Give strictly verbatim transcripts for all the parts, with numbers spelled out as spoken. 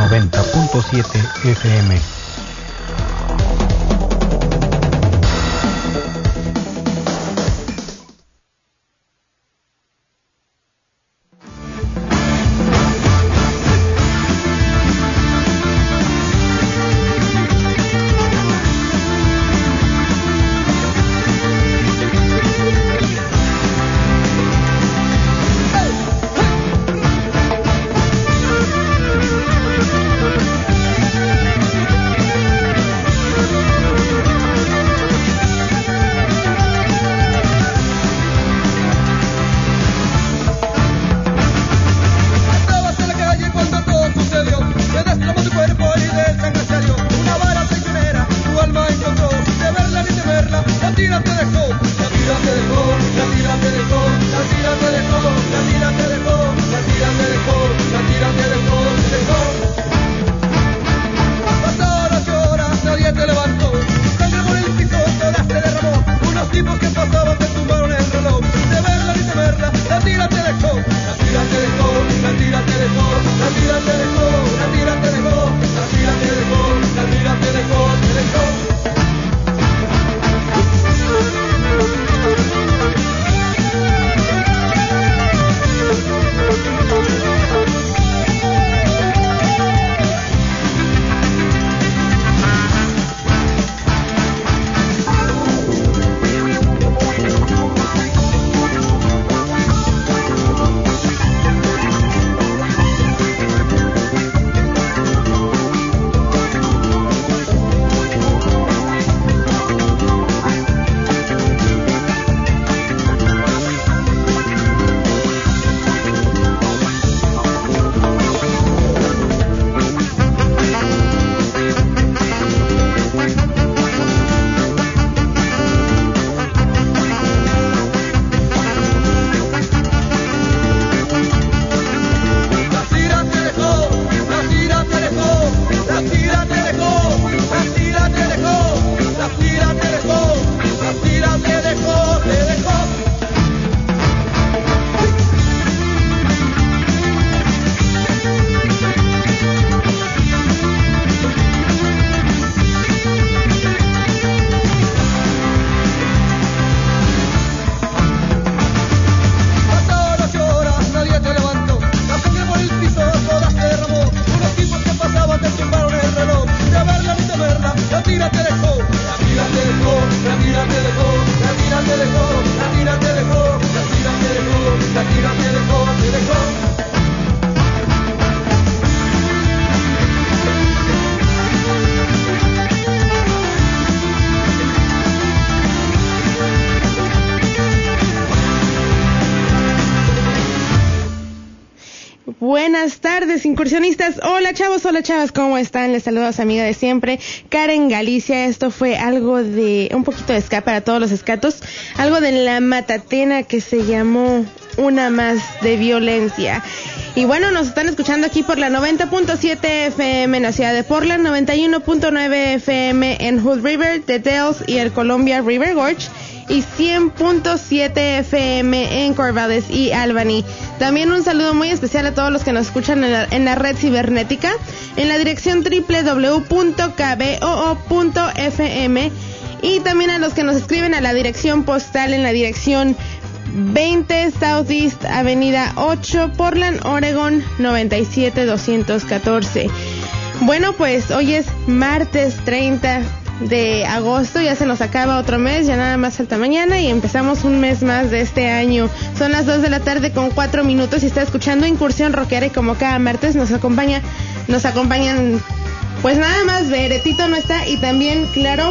noventa punto siete F M. Buenas tardes, incursionistas. Hola, chavos, hola, chavas, ¿cómo están? Les saludo a su amiga de siempre, Karen Galicia. Esto fue algo de, un poquito de ska para todos los escatos, algo de La Matatena que se llamó Una Más de Violencia. Y bueno, nos están escuchando aquí por la noventa punto siete F M en la ciudad de Portland, noventa y uno punto nueve F M en Hood River, The Dells y el Columbia River Gorge, y cien punto siete F M en Corvallis y Albany. También un saludo muy especial a todos los que nos escuchan en la, en la red cibernética, en la dirección doble u doble u doble u punto k b o o punto f m, y también a los que nos escriben a la dirección postal en la dirección veinte Southeast Avenida ocho, Portland, Oregon noventa y siete doscientos catorce. Bueno, pues hoy es martes treinta de agosto, ya se nos acaba otro mes, ya nada más falta mañana y empezamos un mes más de este año. Son las dos de la tarde con cuatro minutos y está escuchando Incursión Rockera, y como cada martes nos acompaña, nos acompañan pues nada más Beretito no está, y también, claro,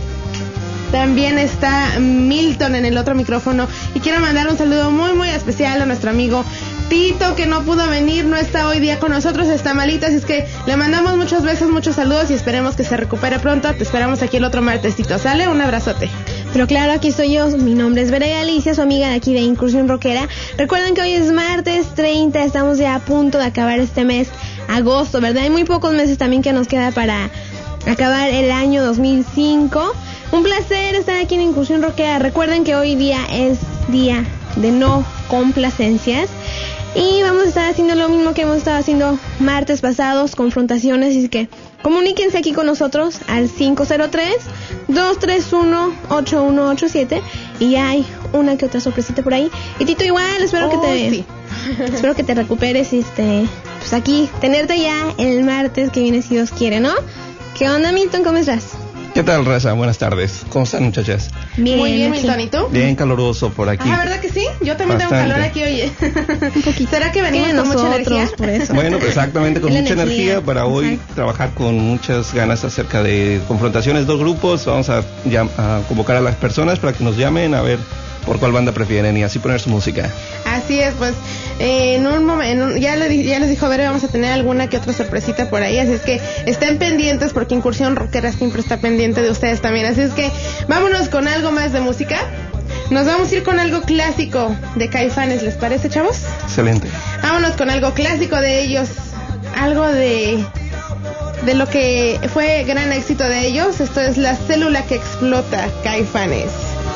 también está Milton en el otro micrófono. Y quiero mandar un saludo muy muy especial a nuestro amigo Tito, que no pudo venir, no está hoy día con nosotros, está malito, así es que le mandamos muchos besos, muchos saludos y esperemos que se recupere pronto. Te esperamos aquí el otro martes, Tito, ¿sale? Un abrazote. Pero claro, aquí estoy yo, mi nombre es Bere Galicia, su amiga de aquí de Incursión Rockera. Recuerden que hoy es martes treinta, estamos ya a punto de acabar este mes, agosto, ¿verdad? Hay muy pocos meses también que nos queda para acabar el año dos mil cinco. Un placer estar aquí en Incursión Rockera. Recuerden que hoy día es día de no complacencias. Y vamos a estar haciendo lo mismo que hemos estado haciendo martes pasados, confrontaciones, así que comuníquense aquí con nosotros al cinco cero tres, dos tres uno, ocho uno ocho siete y ya hay una que otra sorpresita por ahí. Y Tito, igual, espero oh, que te sí. espero que te recuperes, este, pues aquí, tenerte ya el martes que viene si Dios quiere, ¿no? ¿Qué onda, Milton? ¿Cómo estás? ¿Qué tal, raza? Buenas tardes. ¿Cómo están, muchachas? Bien, muy bien, Milton. ¿Y tú? Bien caluroso por aquí. Ah, ¿verdad que sí? Yo también Bastante. tengo calor aquí, oye. Un poquito. ¿Será que venimos con mucha energía? Por eso. Bueno, pues exactamente, con mucha energía, energía para hoy Exacto. trabajar con muchas ganas acerca de confrontaciones, dos grupos. Vamos a, ya, a convocar a las personas para que nos llamen a ver por cuál banda prefieren y así poner su música. Así es, pues eh, en un momento, ya, le, ya les dijo, a ver, vamos a tener alguna que otra sorpresita por ahí, así es que estén pendientes porque Incursión Rockera siempre está pendiente de ustedes también, así es que vámonos con algo más de música. Nos vamos a ir con algo clásico de Caifanes, ¿les parece, chavos? Excelente. Vámonos con algo clásico de ellos, algo de... de lo que fue gran éxito de ellos. Esto es La Célula que Explota, Caifanes.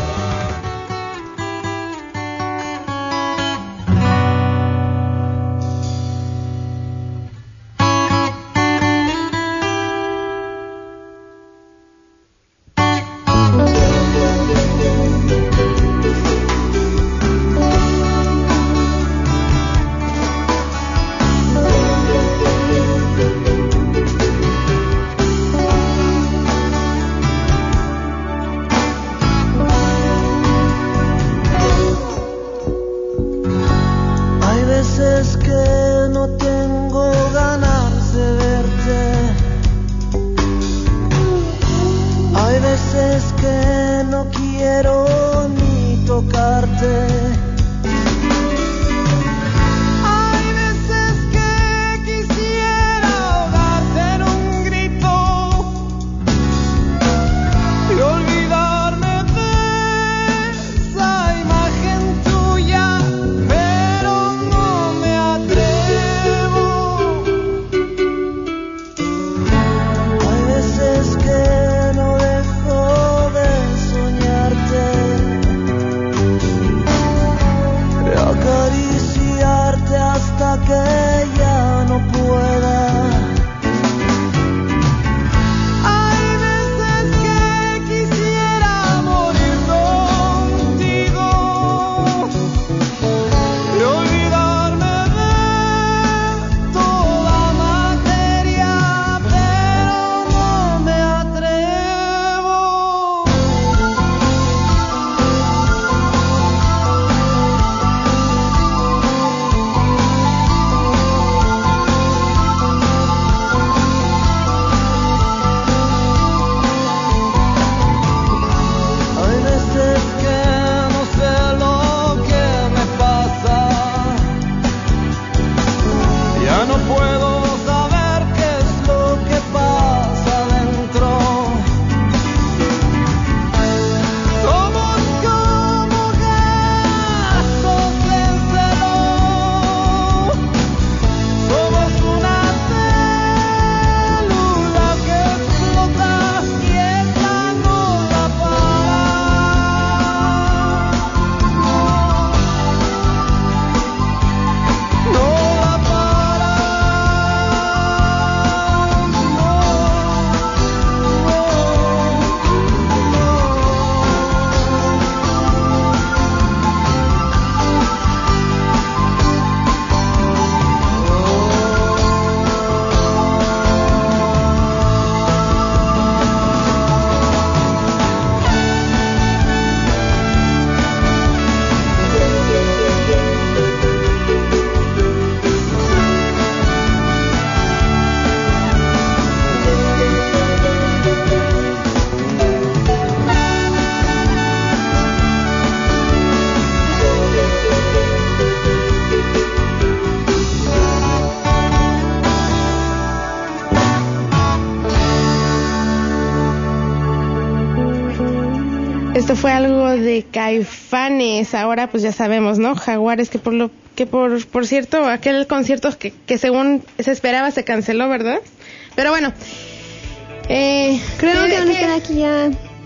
Esto fue algo de Caifanes. Ahora pues ya sabemos, ¿no? Jaguares, que por lo que por por cierto, aquel concierto que, que según se esperaba se canceló, ¿verdad? Pero bueno, eh, creo que van a estar aquí ya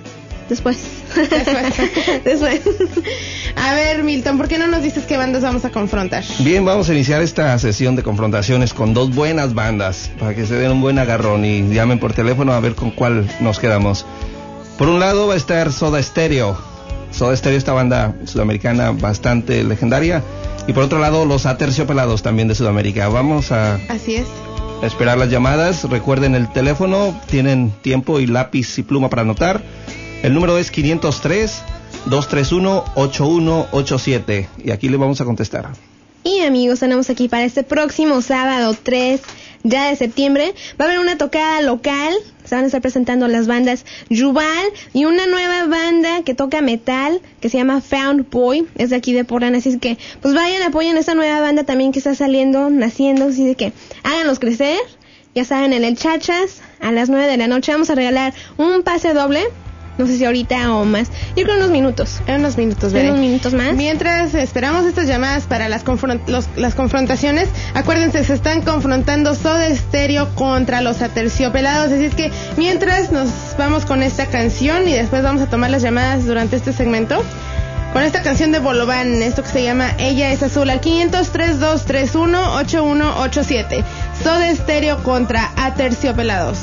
Después. Después. Después. A ver, Milton, ¿por qué no nos dices qué bandas vamos a confrontar? Bien, vamos a iniciar esta sesión de confrontaciones con dos buenas bandas, para que se den un buen agarrón y llamen por teléfono a ver con cuál nos quedamos. Por un lado va a estar Soda Stereo. Soda Stereo, esta banda sudamericana bastante legendaria. Y por otro lado, los Aterciopelados, también de Sudamérica. Vamos a... Así es. esperar las llamadas. Recuerden el teléfono, tienen tiempo y lápiz y pluma para anotar. El número es quinientos tres, dos tres uno, ocho uno ocho siete y aquí le vamos a contestar. Y amigos, tenemos aquí para este próximo sábado tres ya de septiembre, va a haber una tocada local. Se van a estar presentando las bandas Yuval y una nueva banda que toca metal que se llama Found Boy, es de aquí de Portland, así que pues vayan, apoyen esta nueva banda también que está saliendo, naciendo, así de que háganlos crecer. Ya saben, en el Chachas a las nueve de la noche vamos a regalar un pase doble. No sé si ahorita o más. Yo creo unos minutos. En unos minutos, En unos minutos más. Mientras esperamos estas llamadas para las, confront- los, las confrontaciones, acuérdense, se están confrontando Soda Stereo contra los Aterciopelados. Así es que mientras nos vamos con esta canción y después vamos a tomar las llamadas durante este segmento. Con esta canción de Bolobán, esto que se llama Ella es Azul, al quinientos tres, dos tres uno, ocho uno ocho siete. Soda Stereo contra Aterciopelados.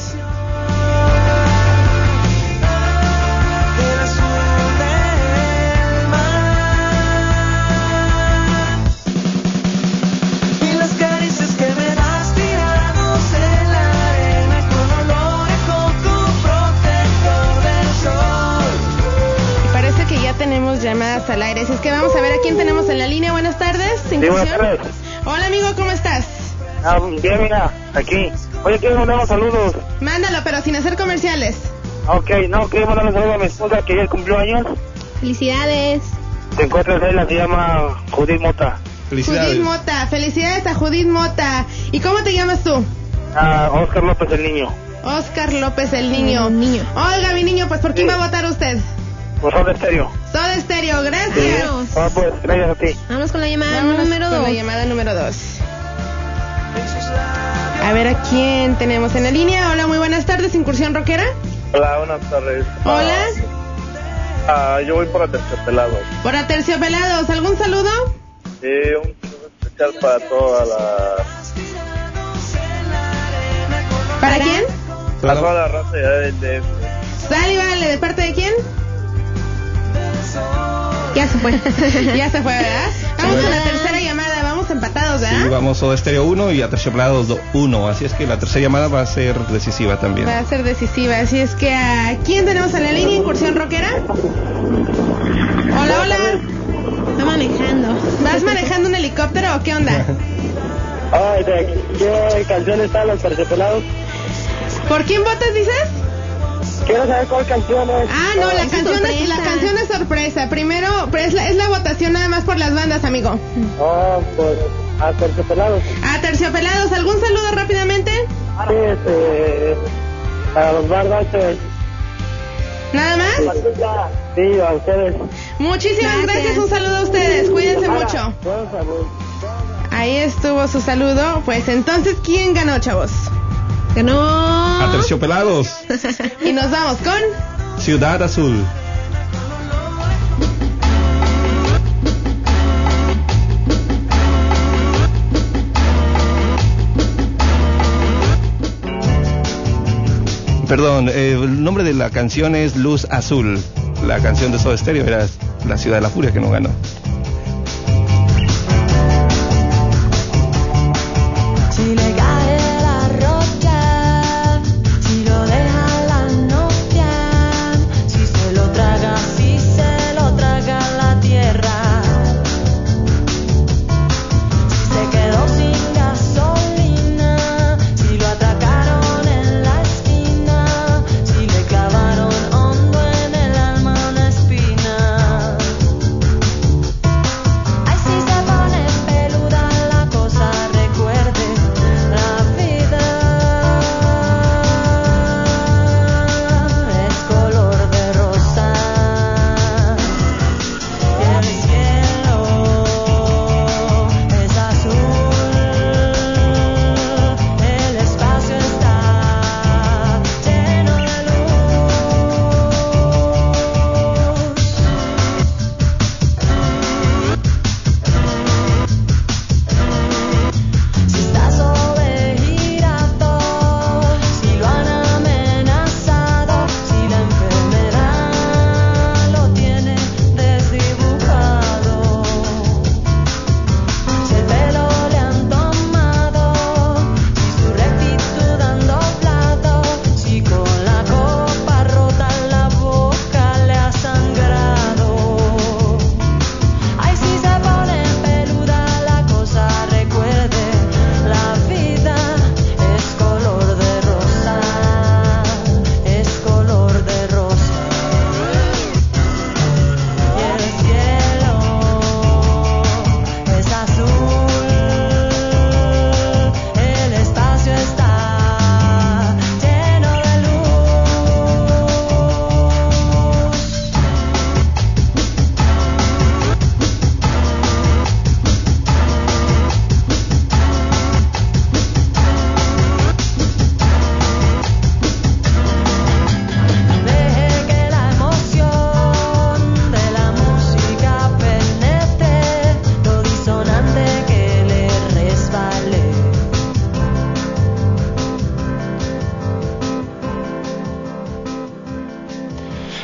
Tenemos llamadas al aire, así es que vamos a ver a quién tenemos en la línea. Buenas tardes. Sí, buenas tardes. Hola amigo, ¿cómo estás? Ah, bien, mira, aquí. Oye, quiero mandar unos saludos. Mándalo, pero sin hacer comerciales. Ok, no, quiero mandar un saludo a mi esposa que ayer cumplió años. Felicidades. Se encuentra en la se llama Judith Mota. Felicidades. Judith Mota, felicidades a Judith Mota. ¿Y cómo te llamas tú? Ah, Oscar López el niño. Oscar López el niño. El niño. Oiga, mi niño, pues ¿por quién Sí. va a votar usted? Por Soda Stereo. Soda Stereo, gracias. Vámonos. Ah, pues, gracias a ti. Vamos con la llamada Vámonos número con dos. la llamada número dos. A ver a quién tenemos en la línea. Hola, muy buenas tardes, Incursión Rockera. Hola, buenas tardes. Hola. Ah, yo voy por Aterciopelados. Por Aterciopelados, ¿algún saludo? Eh, un saludo especial para toda la... ¿Para quién? Para toda la raza del D F. Sale, vale, ¿de parte de quién? Ya se fue. Ya se fue, ¿verdad? Vamos a la tercera llamada, vamos empatados, ¿verdad? Sí, vamos Soda Stereo uno y Aterciopelados uno, así es que la tercera llamada va a ser decisiva también. Va a ser decisiva, así es que ¿a quién tenemos en la línea? Incursión Rockera. Hola, hola. Está manejando. ¿Vas manejando un helicóptero o qué onda? Ay, ¿de qué canción están los Aterciopelados? ¿Por quién votas, dices? Quiero saber cuál canción es. Ah, no, la es canción es, sorpresa. la canción es sorpresa. Primero, pero es la, es la votación nada más por las bandas, amigo. Oh, pues, Aterciopelados. A Terciopelados, ¿algún saludo rápidamente? Sí, este, a los barbachos. ¿Nada más? Sí, a ustedes. Muchísimas gracias. Gracias. Un saludo a ustedes, cuídense mucho. Buenos saludos. Ahí estuvo su saludo. Pues entonces, ¿quién ganó, chavos? Ganó. Aterciopelados, Y nos vamos con... Ciudad Azul. Perdón, eh, el nombre de la canción es Luz Azul. La canción de Soda Stereo era La Ciudad de la Furia, que no ganó. Si le cae la roca, si lo deja la novia, si se lo traga, si se lo traga la tierra, si se quedó sin gasolina, si lo atracaron en la esquina, si le clavaron hondo en el alma una espina.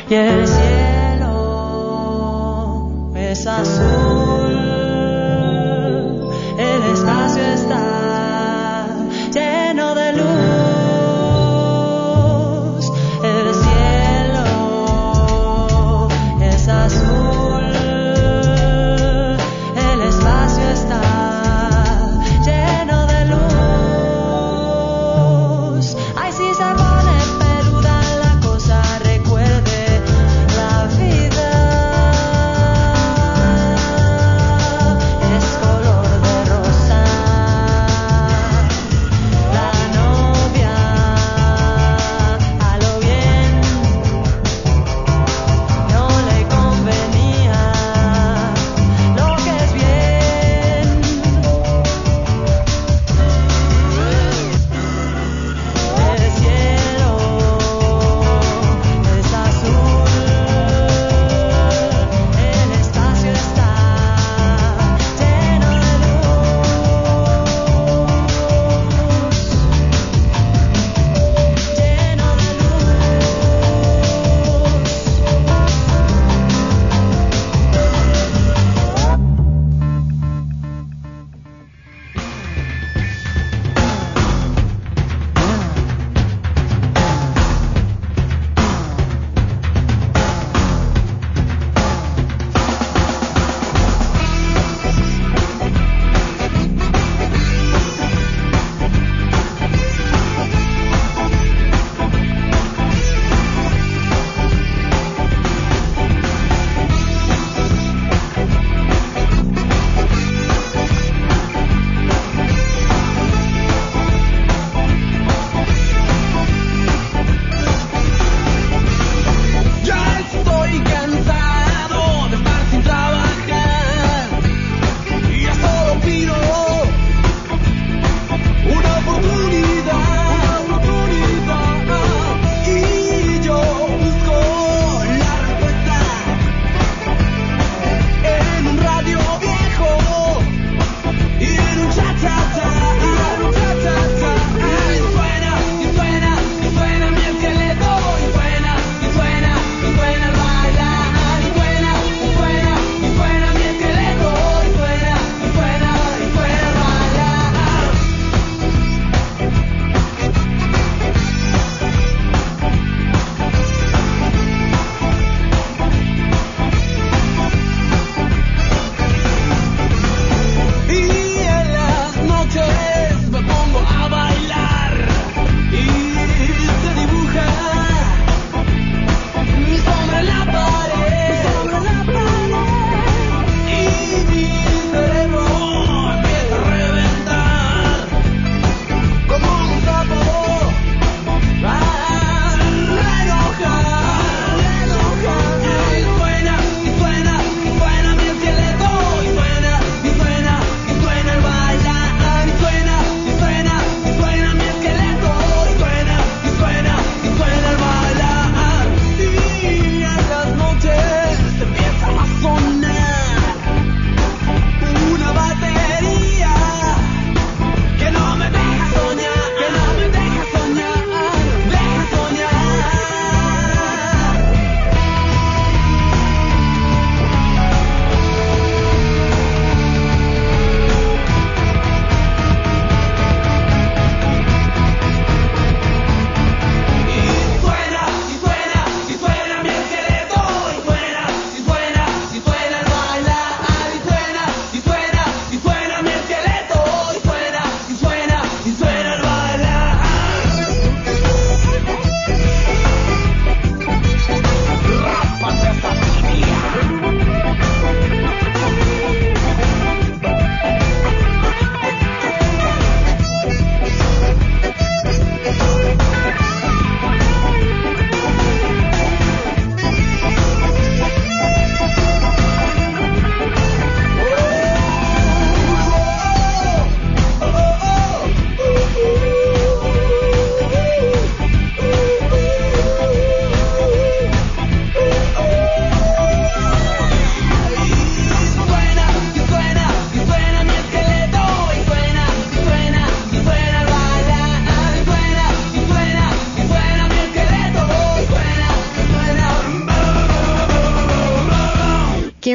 y el cielo es azul. El espacio está lleno de luz. El cielo es azul. El espacio está lleno de luz. Ay, si se pone peluda la cosa, recuerde,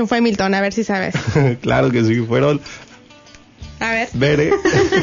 quién fue, Milton, a ver si sabes. Claro que sí, fueron... A ver. Bere.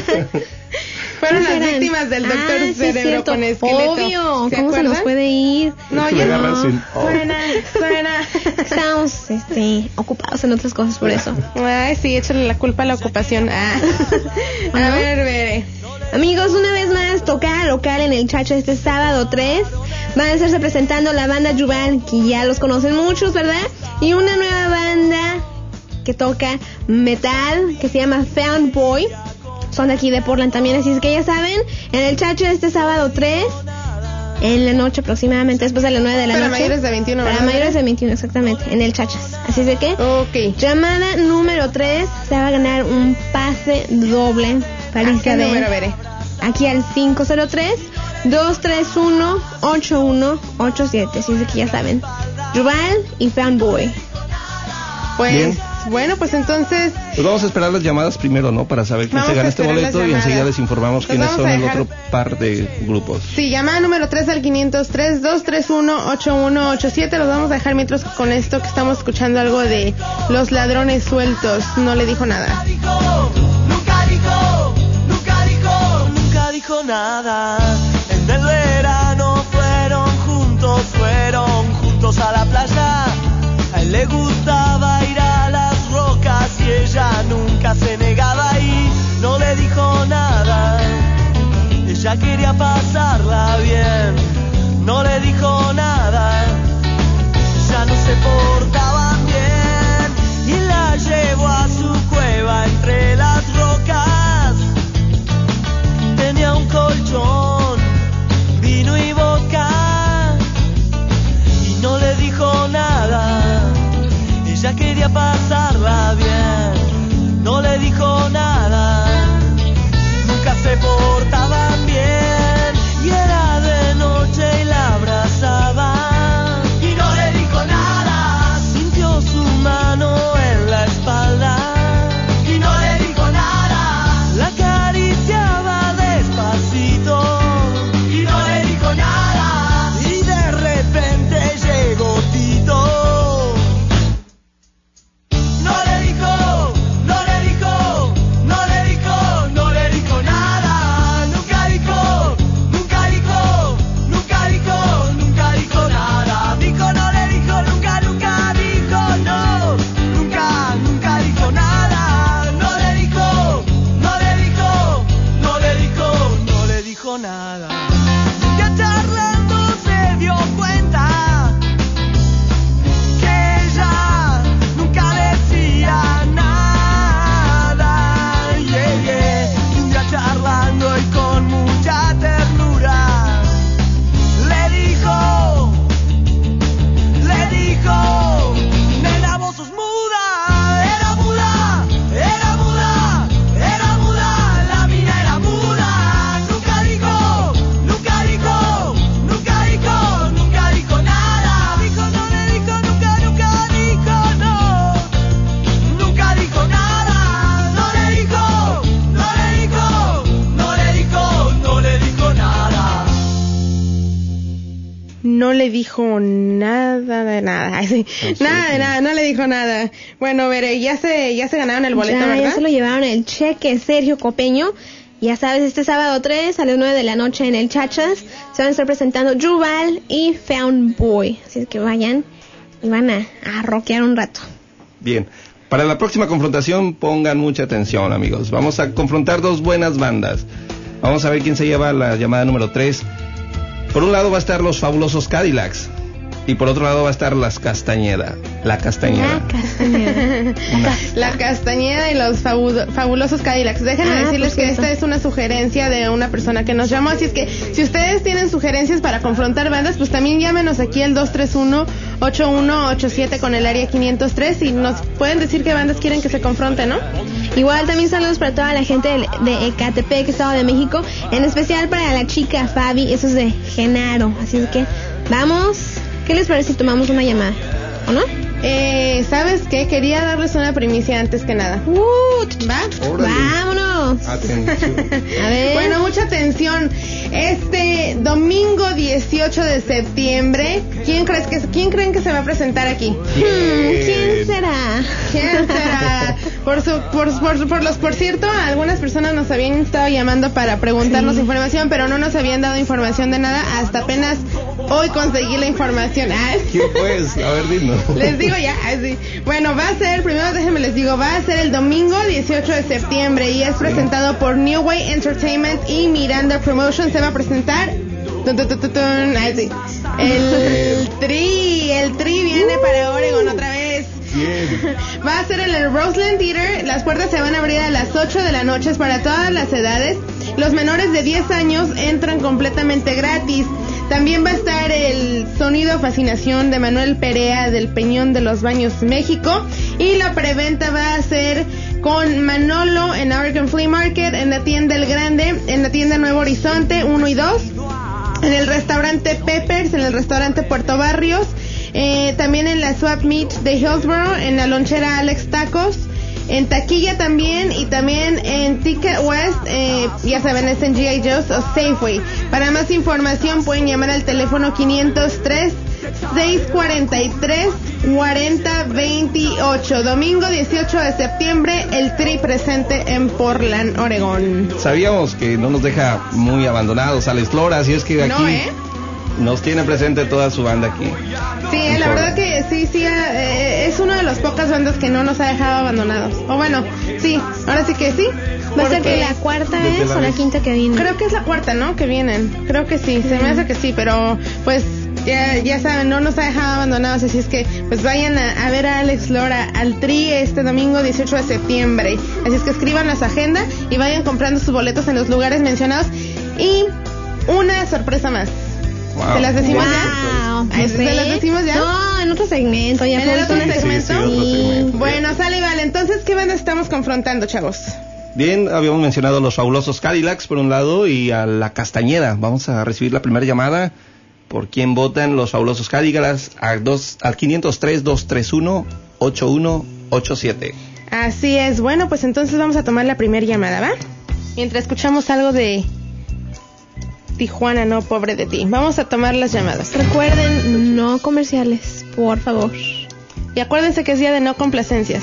Fueron las víctimas del doctor ah, sí, Cerebro con esqueleto. Obvio, ¿Se ¿cómo se nos puede ir? No, ya no. Sin... Oh. Suena, suena. Estamos este, ocupados en otras cosas por eso. Ay, sí, échale la culpa a la ocupación. Ah. A ¿No? ver, Bere. Amigos, una vez más, tocar local en el Chacho este sábado tres. Van a estarse presentando la banda Yuval, que ya los conocen muchos, ¿verdad? Y una nueva banda que toca metal, que se llama Found Boy. Son de aquí de Portland también, así es que ya saben, en el Chacho este sábado tres, en la noche aproximadamente, después de las nueve de la Para noche. mayores de veintiuno, Para ¿verdad? mayores de veintiuno, exactamente, en el Chachas. Así es de que, Ok. llamada número tres, se va a ganar un pase doble para ¿A irse qué a ver número, Bere? aquí al cinco cero tres, dos tres uno, ocho uno ocho siete. Así es de que ya saben, Yuval y Found Boy. Pues, Bien. bueno, pues entonces... Pues vamos a esperar las llamadas primero, ¿no? Para saber quién Vamos se gana a este esperar las boleto y llamadas. enseguida les informamos Los quiénes vamos son a el dejar- otro par de grupos. Sí, llamada número tres al quinientos tres, dos tres uno, ocho uno ocho siete. Los vamos a dejar mientras con esto que estamos escuchando algo de Los Ladrones Sueltos. No le dijo nada. Nunca dijo, nunca dijo, nunca dijo nada. En el verano fueron juntos, fueron juntos a la playa. A él le gustaba ir a las rocas y ella nunca se negaba y no le dijo nada. Ella quería pasarla bien, no le dijo nada. Ya no se portaban bien y la llevó a su cueva entre las rocas. Tenía un colchón, vino y vodka y no le dijo nada. Ella quería pasarla bien, no le dijo nada. Nunca se portaban bien y era de noche y la abrazaba y no le dijo nada. Sintió su mano en la espalda y no le dijo nada. La acariciaba despacito y no le dijo nada. Y de repente llegó Tito. No le dijo, no le dijo, no le dijo, no le dijo nada. Nunca dijo, nunca dijo, nunca dijo, nunca dijo nada. Dijo, no le dijo, nunca, nunca dijo, no. Nunca, nunca dijo nada. No le dijo, no le dijo, no le dijo, no le dijo nada. Ya charlando se dio cuenta que ella nunca decía nada. Yeah, yeah. Y un día charlando y con mucha ternura le dijo, le dijo, nena, vos sos muda. Era muda, era muda, era muda, la mina era muda. Nunca dijo, nunca dijo, nunca dijo, nunca dijo nada. Dijo, no le dijo, nunca, nunca dijo, no. Nunca dijo nada. No le dijo, no le dijo, no le dijo, no le dijo nada. No le dijo nada de nada. Ay, sí. Ah, sí, Nada sí. de nada, no le dijo nada. Bueno, Bere, ya se, ya se ganaron el boleto, ya, ¿verdad? ya se lo llevaron el cheque Sergio Copeño. Ya sabes, este sábado tres a las nueve de la noche en el Chachas se van a estar presentando Yuval y Found Boy. Así que vayan y van a, a rockear un rato. Bien. Para la próxima confrontación pongan mucha atención, amigos. Vamos a confrontar dos buenas bandas. Vamos a ver quién se lleva la llamada número tres. Por un lado va a estar los Fabulosos Cadillacs y por otro lado va a estar las Castañeda. La Castañeda. La Castañeda. Una- La Castañeda y los fabu- fabulosos Cadillacs. Déjenme Ah, decirles por que cierto. esta es una sugerencia de una persona que nos llamó. Así es que si ustedes tienen sugerencias para confrontar bandas, pues también llámenos aquí al dos tres uno, ocho uno ocho siete con el área quinientos tres y nos pueden decir qué bandas quieren que se confronten, ¿no? Igual también saludos para toda la gente de, de Ecatepec, Estado de México, en especial para la chica Fabi, eso es de Genaro. Así es que vamos, ¿qué les parece si tomamos una llamada? ¿O no? Eh, ¿sabes qué? Quería darles una primicia antes que nada. Uh, ¿Va? Órale. vámonos. Atención. A ver. Bueno, mucha atención. Este domingo dieciocho de septiembre, ¿Quién crees que quién creen que se va a presentar aquí? Hmm, ¿Quién será? ¿Quién será? Por su, por, por, por los, por cierto, algunas personas nos habían estado llamando para preguntarnos Sí. información, pero no nos habían dado información de nada. Hasta apenas hoy conseguí la información. Ah, ¿Quién pues? A ver, dinos. les digo ya, así. Bueno, va a ser, primero déjenme les digo, va a ser el domingo dieciocho de septiembre y es presentado por New Way Entertainment y Miranda Promotion. Se va a presentar tun, tun, tun, tun, tun, ay, sí. el Tri, el Tri viene para Oregon otra vez. Bien. Va a ser en el Roseland Theater. Las puertas se van a abrir a las ocho de la noche, es para todas las edades. Los menores de diez años entran completamente gratis. También va a estar el Sonido Fascinación de Manuel Perea del Peñón de los Baños, México. Y la preventa va a ser con Manolo en Oregon Flea Market, en la tienda El Grande, en la tienda Nuevo Horizonte uno y dos, en el restaurante Peppers, en el restaurante Puerto Barrios, eh, también en la Swap Meet de Hillsboro, en la lonchera Alex Tacos, en taquilla también, y también en Ticket West, eh, ya saben, es en G I Joe's o Safeway. Para más información pueden llamar al teléfono quinientos tres, seiscientos cuarenta y tres, cuarenta veintiocho. Domingo dieciocho de septiembre, el Tri presente en Portland, Oregón. Sabíamos que no nos deja muy abandonados Alex Lora, así es que aquí No, ¿eh? nos tiene presente toda su banda aquí. Sí, eh, la verdad que sí, sí, eh, es una de las pocas bandas que no nos ha dejado abandonados. O bueno, sí, ahora sí que sí. ¿Va a ser porque que la cuarta Desde es la o la vez- quinta que viene? Creo que es la cuarta, ¿no? Que vienen. Creo que sí, se me hace que sí, pero pues ya, ya saben, no nos ha dejado abandonados, así es que pues vayan a, a ver a Alex Lora al Tri este domingo dieciocho de septiembre. Así es que escriban las agendas y vayan comprando sus boletos en los lugares mencionados. Y una sorpresa más. Wow. ¿Se las decimos ya? Wow, Ay, no ¿se sé. las decimos ya? No, en otro segmento. Ya ¿En el fue otro una- segmento? Sí, sí, otro segmento. Bueno, sale y vale. Entonces, ¿qué banda estamos confrontando, chavos? Bien, habíamos mencionado a los fabulosos Cadillacs por un lado y a la Castañeda. Vamos a recibir la primera llamada. ¿Por quién votan los fabulosos Cadillacs? A dos, al quinientos tres, doscientos treinta y uno, ochenta y uno ochenta y siete. Así es. Bueno, pues entonces vamos a tomar la primera llamada, ¿va? Mientras escuchamos algo de Tijuana, no, pobre de ti. Vamos a tomar las llamadas. Recuerden, no comerciales, por favor. Y acuérdense que es día de no complacencias.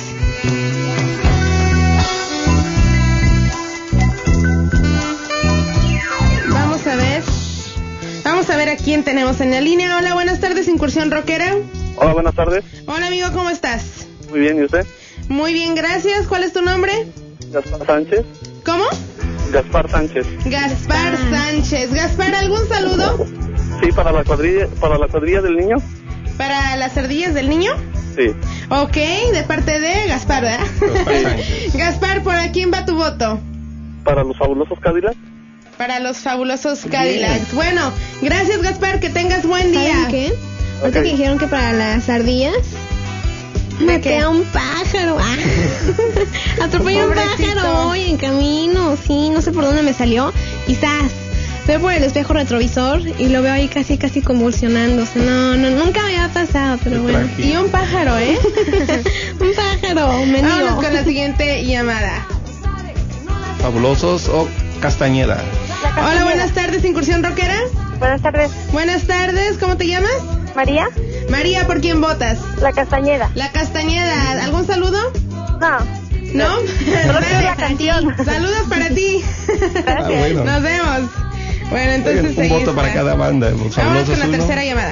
Vamos a ver. Vamos a ver a quién tenemos en la línea. Hola, buenas tardes, Incursión Rockera. Hola, buenas tardes. Hola, amigo, ¿cómo estás? Muy bien, ¿y usted? Muy bien, gracias. ¿Cuál es tu nombre? Gaspar Sánchez. ¿Cómo? Gaspar Sánchez. Gaspar Sánchez. Gaspar, ¿algún saludo Sí, para la cuadrilla, para la cuadrilla del niño. para las ardillas del niño? Sí. Ok, de parte de Gaspar, ¿verdad? Gaspar Sánchez. Gaspar, ¿por a quién va tu voto? Para los fabulosos Cadillacs. Para los fabulosos Cadillacs. Bueno, gracias, Gaspar, que tengas buen día. ¿Saben qué? Ahorita Ok. que dijeron que para las ardillas maté qué? a un pájaro. Ah. Atropellé a un Pobrecito. pájaro hoy en camino. Sí, no sé por dónde me salió. Quizás veo por el espejo retrovisor y lo veo ahí casi, casi convulsionándose. No, no, nunca me había pasado, pero bueno. Tranquilo. Y un pájaro, ¿eh? Un pájaro, Vámonos mendigo. con la siguiente llamada. Fabulosos o Castañeda. Hola, buenas tardes, Incursión Rockera. Buenas tardes, Buenas tardes, ¿cómo te llamas? María, María, ¿por quién votas? la Castañeda. La Castañeda, ¿algún saludo? No, ¿No? solo quiero la canción. Saludos para ti. Ah, bueno. Nos vemos. Bueno, entonces un ahí voto está. para cada banda. Los Vamos fabulosos con la uno. tercera llamada.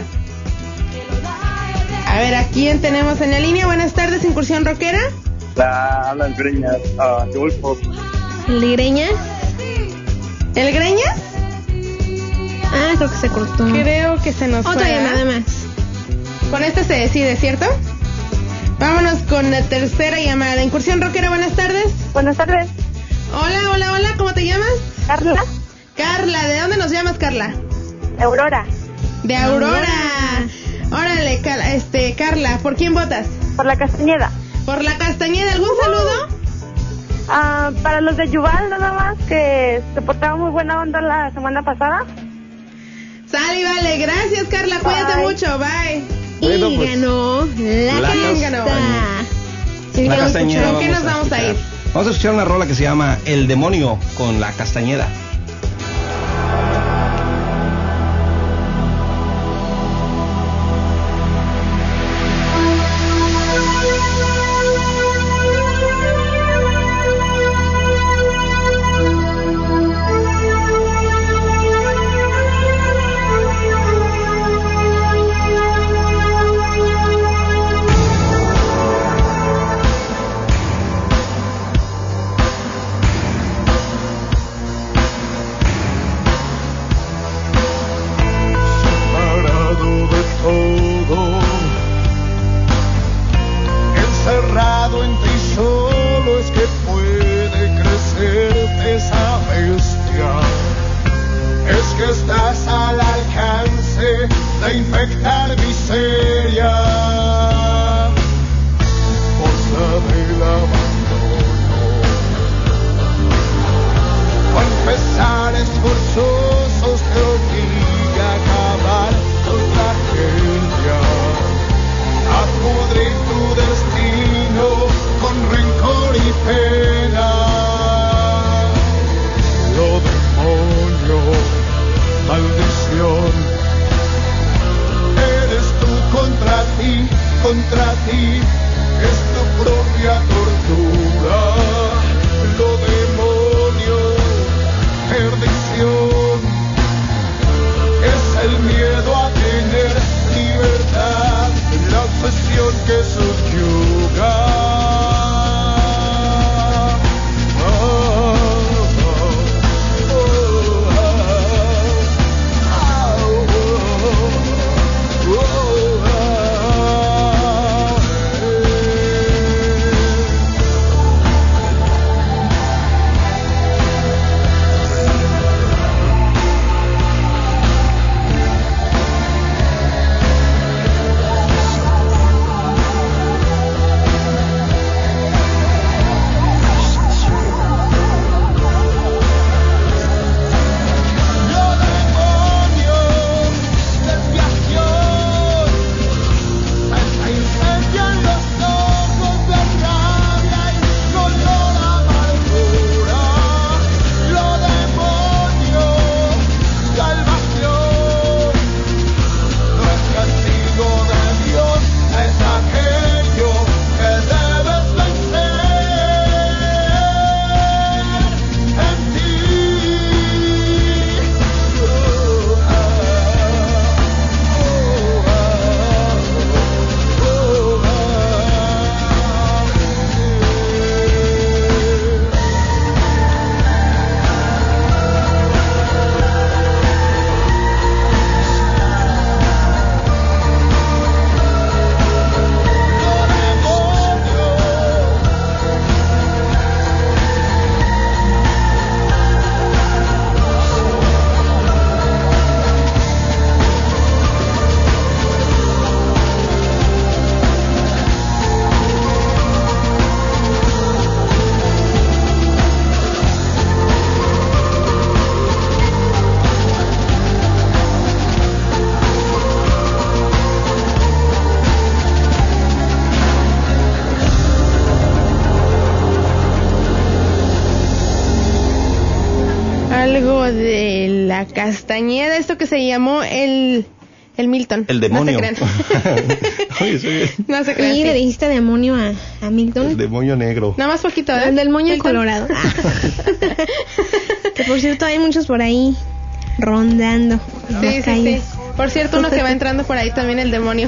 A ver, ¿a quién tenemos en la línea? Buenas tardes, Incursión Rockera. La habla el Greñas. Uh, de Wolfpop. ¿Ligreñas? ¿El Greñas? Ah, creo que se cortó. Creo que se nos Otra fue. llamada más. Con esta se decide, ¿cierto? Vámonos con la tercera llamada. Incursión Rockera, buenas tardes. Buenas tardes, Hola, hola, hola, ¿cómo te llamas? Carla, Carla, ¿de dónde nos llamas, Carla? Aurora, De Aurora. Órale, Car- este, Carla, ¿por quién votas? por la Castañeda. ¿Por la Castañeda? ¿Algún saludo? Ah, para los de Yuval, nada más, que se portaron muy buena onda la semana pasada. Sale y vale, gracias, Carla, cuídate Bye. mucho, bye. Bueno, y pues, ganó la, la casta. Castañeda. Sí, La quiero Castañeda. escuchar. ¿Con qué nos vamos a escuchar. ir? Vamos a escuchar una rola que se llama El Demonio con la Castañeda. La Castañeda, esto que se llamó el... El Milton. El demonio. No se crean. Oye, soy... No se crean. Sí, le dijiste demonio a, a Milton. El demonio negro. Nada más poquito, ¿eh? El del moño Milton. colorado. Que por cierto hay muchos por ahí rondando. en Sí, las sí, calles. sí. Por cierto, uno que va entrando por ahí también, el demonio.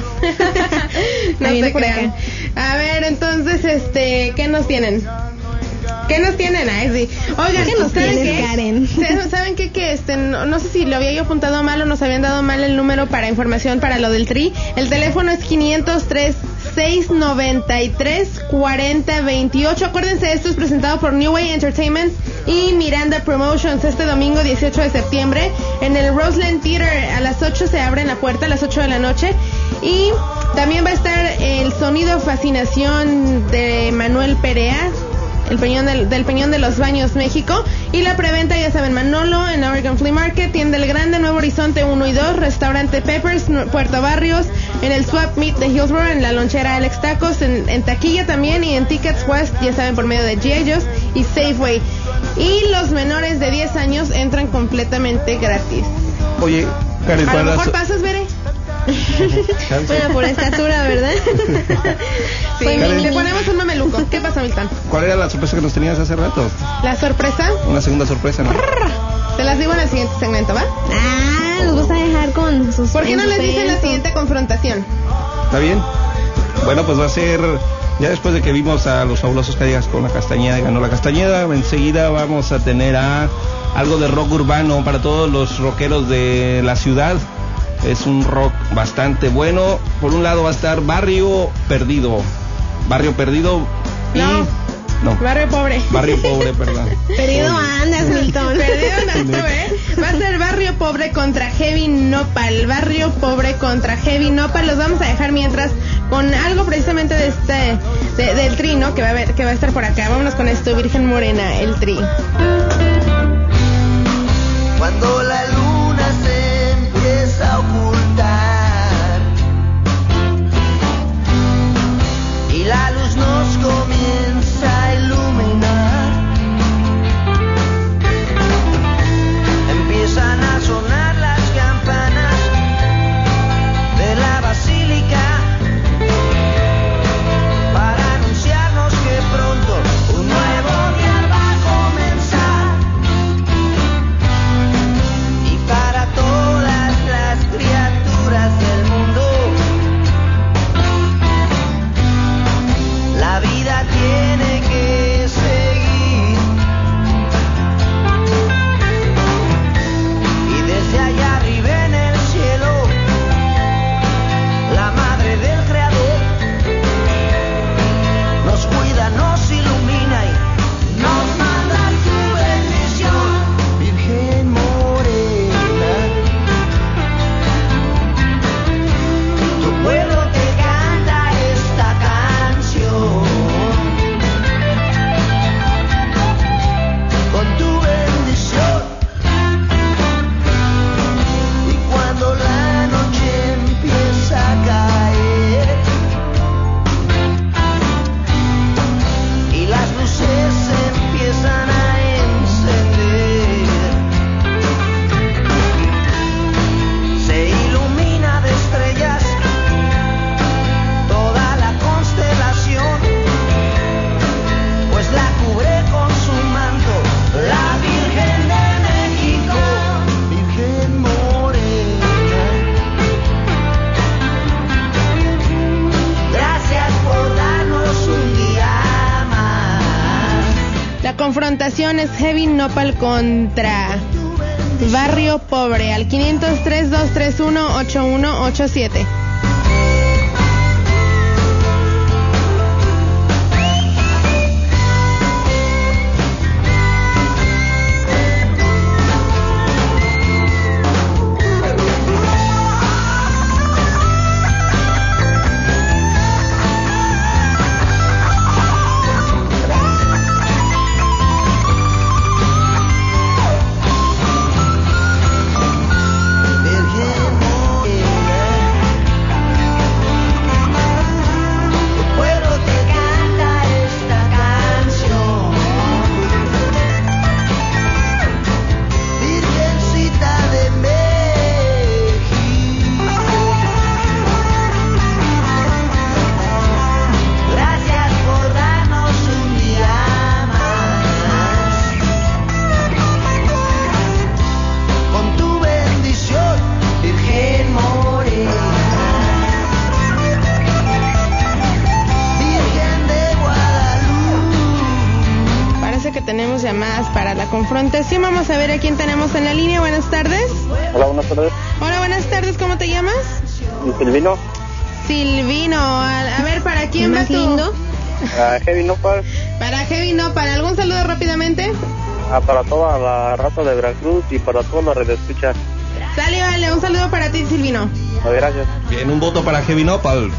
No Ahí se por crean. acá. A ver, entonces, este, ¿qué nos tienen? ¿Qué nos tienen? Ay, sí. Oigan, ¿Qué nos ¿saben tienes, qué? Karen? ¿Saben- ¿Saben qué? Que este, no, no sé si lo había yo apuntado mal o nos habían dado mal el número para información para lo del Tri. El teléfono es quinientos tres, seiscientos noventa y tres, cuarenta veintiocho. Acuérdense, esto es presentado por New Way Entertainment y Miranda Promotions este domingo dieciocho de septiembre en el Roseland Theater. A las ocho se abre la puerta, a las ocho de la noche. Y también va a estar el sonido Fascinación de Manuel Perea, el Peñón del, del Peñón de los Baños, México. Y la preventa, ya saben, Manolo en Oregon Flea Market, Tienda El Grande, Nuevo Horizonte uno y dos, Restaurante Peppers, Puerto Barrios, en el Swap Meet de Hillsborough, en la lonchera Alex Tacos, en, en taquilla también y en Tickets West, ya saben, por medio de G I Joe's y Safeway. Y los menores de diez años entran completamente gratis. Oye, Karen, A ¿cuál lo era mejor su- pasas, Veré. Bueno, por estatura, ¿verdad? Sí, Karen. le ponemos un mameluco. ¿Qué pasa, Milton? ¿Cuál era la sorpresa que nos tenías hace rato? La sorpresa, Una segunda sorpresa, ¿no? te las digo en el siguiente segmento, ¿va? Ah, los vas a dejar con sus... ¿Por qué no les dicen la siguiente confrontación? ¿Está bien? Bueno, pues va a ser... Ya después de que vimos a los fabulosos Cadillacs con la Castañeda y ganó la Castañeda, enseguida vamos a tener a algo de rock urbano para todos los rockeros de la ciudad. Es un rock bastante bueno. Por un lado va a estar Barrio Perdido. Barrio Perdido y... No. No. Barrio Pobre. Barrio Pobre, perdón. Perdido andas, Milton. Perdido andas, ¿eh? Va a ser Barrio Pobre contra Heavy Nopal. Barrio Pobre contra Heavy Nopal. Los vamos a dejar mientras con algo precisamente de este de, del Tri, ¿no? Que va a ver, que va a estar por acá. Vámonos con esto, Virgen Morena, el Tri. Cuando la luna se empieza a ocultar y la luz nos comienza a iluminar, empiezan a sonar las campanas de la basílica para anunciarnos que pronto un nuevo día va a comenzar. Y para todas las criaturas del mundo, la vida tiene que seguir. Y desde allá arriba en el cielo, la madre del creador nos cuida, nos ilumina y nos manda su bendición. Virgen Morena, tu pueblo te canta esta canción con tu bendición. Y cuando la noche empieza a caer y las luces se empiezan a encender, se ilumina de estrellas toda la constelación, pues la cubre con su manto la Virgen de México, Virgen Morena. Gracias por darnos un día más. La confrontación es Heavy Nopal contra Barrio Pobre al quinientos tres, dos tres uno, ocho uno ocho siete. Virgen Morena, confrontación. Vamos a ver a quién tenemos en la línea. Buenas tardes. Hola, buenas tardes. Hola, buenas tardes. ¿Cómo te llamas? Silvino. Silvino. A, a ver, ¿para quién va Más tú? lindo. Uh, Heavy Nopal. Para Heavy Nopal. ¿Algún saludo rápidamente? Uh, para toda la raza de Veracruz y para toda la red escucha. Sale, vale. Un saludo para ti, Silvino. Uh, gracias. Bien, un voto para Heavy Nopal.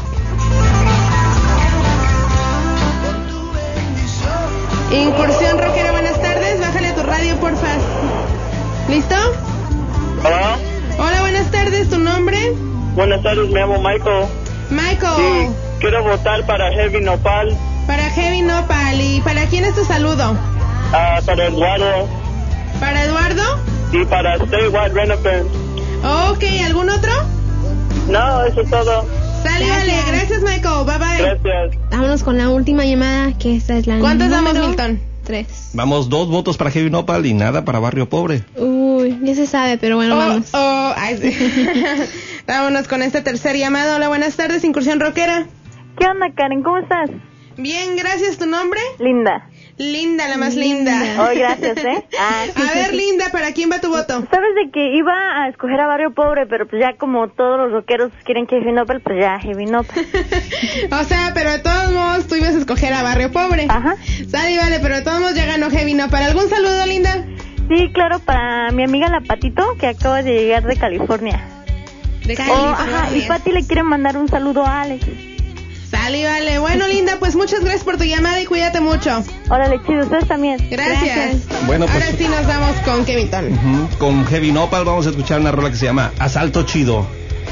Incursión rockera, buenas tardes. Bájale a tu radio, porfa. ¿Listo? Hola. Hola, buenas tardes. ¿Tu nombre? Buenas tardes, me llamo Michael. Michael. Sí, quiero votar para Heavy Nopal. Para Heavy Nopal. ¿Y para quién es tu saludo? Uh, para Eduardo. ¿Para Eduardo? Y para Stay White Renopen. Ok, ¿algún otro? No, eso es todo. Sale, Gracias. vale. Gracias, Michael. Bye, bye. Gracias. Vámonos con la última llamada, que esta es la ¿Cuántos damos, número Milton? Tres. Vamos, dos votos para Heavy Nopal y nada para Barrio Pobre. Uy, ya se sabe, pero bueno, Oh, vamos. oh, ay, sí. Vámonos con esta tercera llamada. Hola, buenas tardes, Incursión Rockera. ¿Qué onda, Karen? ¿Cómo estás? Bien, gracias. ¿Tu nombre? Linda. Linda, la más linda. Oh, gracias, ¿eh? Ah, sí, A sí, ver, sí. Linda, ¿para quién va tu voto? Sabes de que iba a escoger a Barrio Pobre, pero pues ya como todos los rockeros quieren que Heavy Nopal, pues ya Heavy Nopal. O sea, pero de todos modos tú ibas a escoger a Barrio Pobre. Ajá. Sale, vale, pero de todos modos ya ganó Heavy Nopal. ¿Algún saludo, Linda? Sí, claro, para mi amiga La Patito, que acaba de llegar de California. De Oh, ajá, y Pati le quiere mandar un saludo a Alex. Sale, vale. Bueno, Linda, pues muchas gracias por tu llamada y cuídate mucho. Órale, chido, ustedes también. Gracias. Bueno, pues- Ahora sí nos vamos con Kevington. Ujú. Con Heavy Nopal vamos a escuchar una rola que se llama Asalto Chido.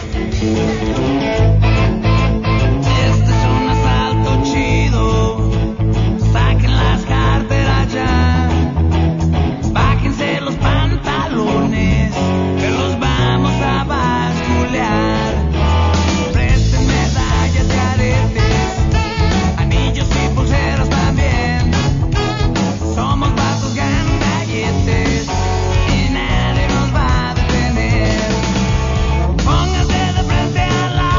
Este es un asalto chido. Saquen las carteras ya. Bájense los pantalones, que los vamos a basculear. Presten medallas y aretes, anillos y pulseras también. Somos vatos gandalletes y nadie nos va a detener. Póngase de frente a la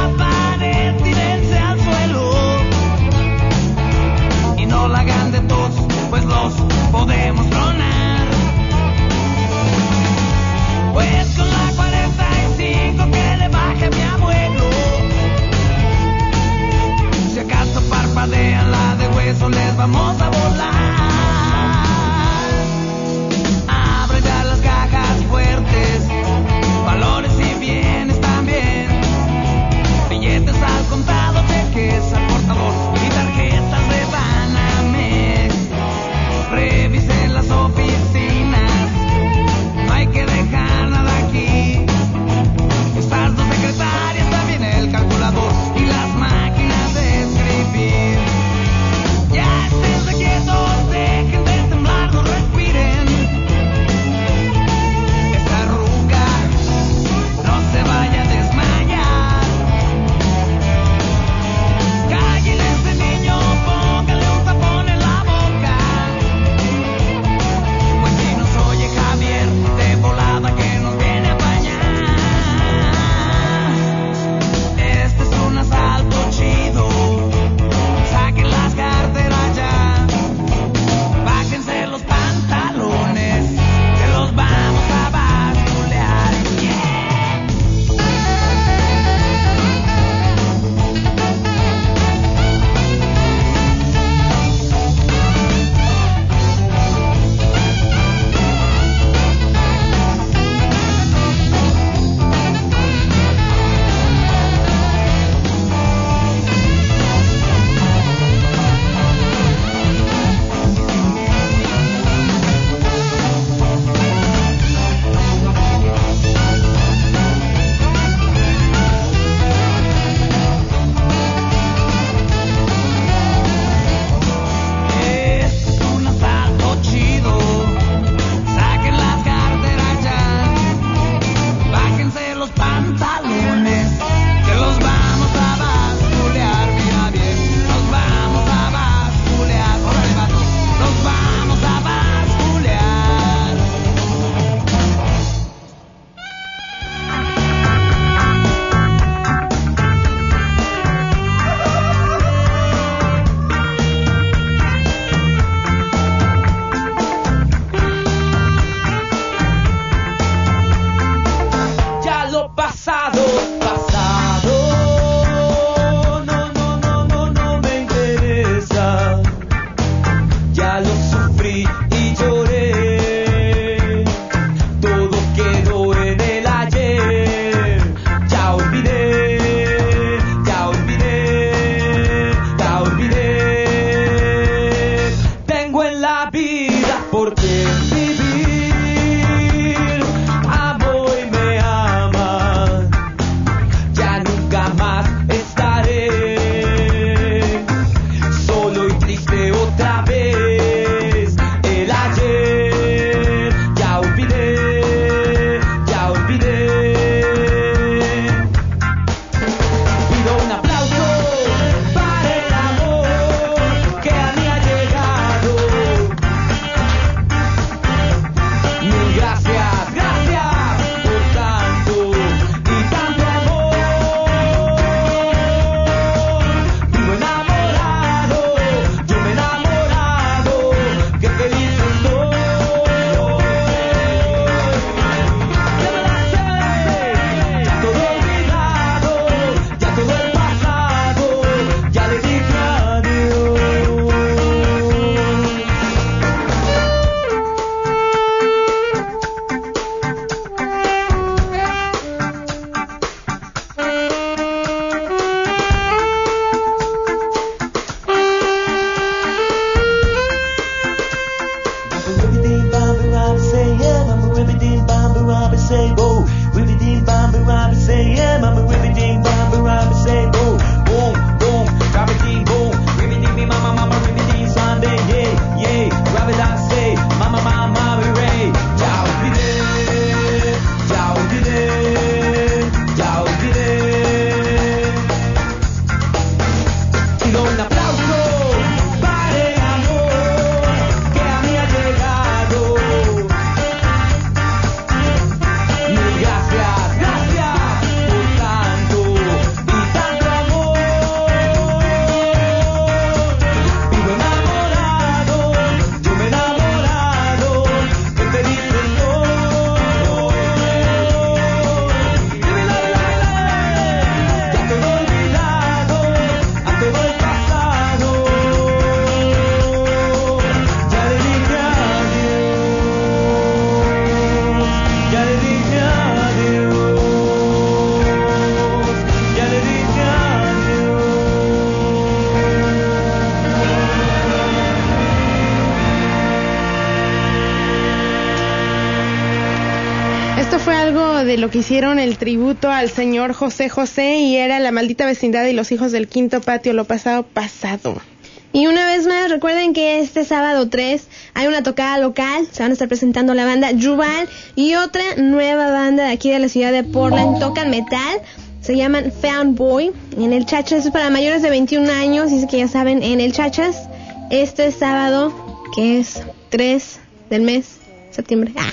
algo de lo que hicieron el tributo al señor José José y era La Maldita Vecindad y Los Hijos del Quinto Patio, lo pasado pasado. Y una vez más, recuerden que este sábado tres hay una tocada local, se van a estar presentando la banda Yuval y otra nueva banda de aquí de la ciudad de Portland, tocan metal, se llaman Found Boy, en el Chachas, es para mayores de veintiún años, dice que ya saben, en el Chachas, este sábado, que es tres del mes, septiembre. Ah.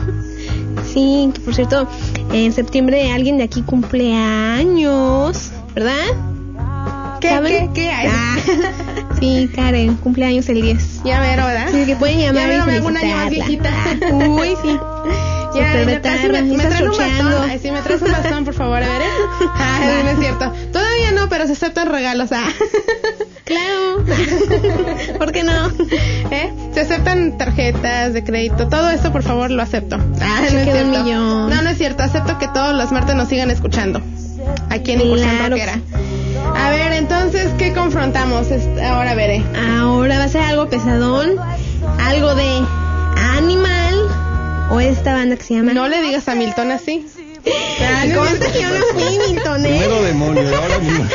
Sí, que por cierto, en septiembre alguien de aquí cumple años, ¿verdad? ¿Qué, ¿Qué, qué hay? Ah, sí, Karen, cumpleaños el diez. Ya mero, ¿verdad? Sí, que pueden llamar ya y mero, algún año más viejita. Uy, sí. Ya, Super ya casi me, me traen un bastón. Ay, sí, me traes un bastón, por favor, a ver, ¿eh? Ah, no es cierto. Todavía no, pero se aceptan regalos, ah. Claro. ¿Por qué no? ¿Eh? Se aceptan tarjetas de crédito, todo esto, por favor, lo acepto. Ah, no es cierto. Millón. No, no es cierto. Acepto que todos los martes nos sigan escuchando. Aquí en Incursión Claro. Rockera. A ver, entonces, ¿qué confrontamos ahora, veré? Ahora va a ser algo pesadón, algo de Animal o esta banda que se llama... No le digas a Milton así. Ah, no, consta que yo no fui, Milton, ¿eh? Primero demonio, y ahora mismo.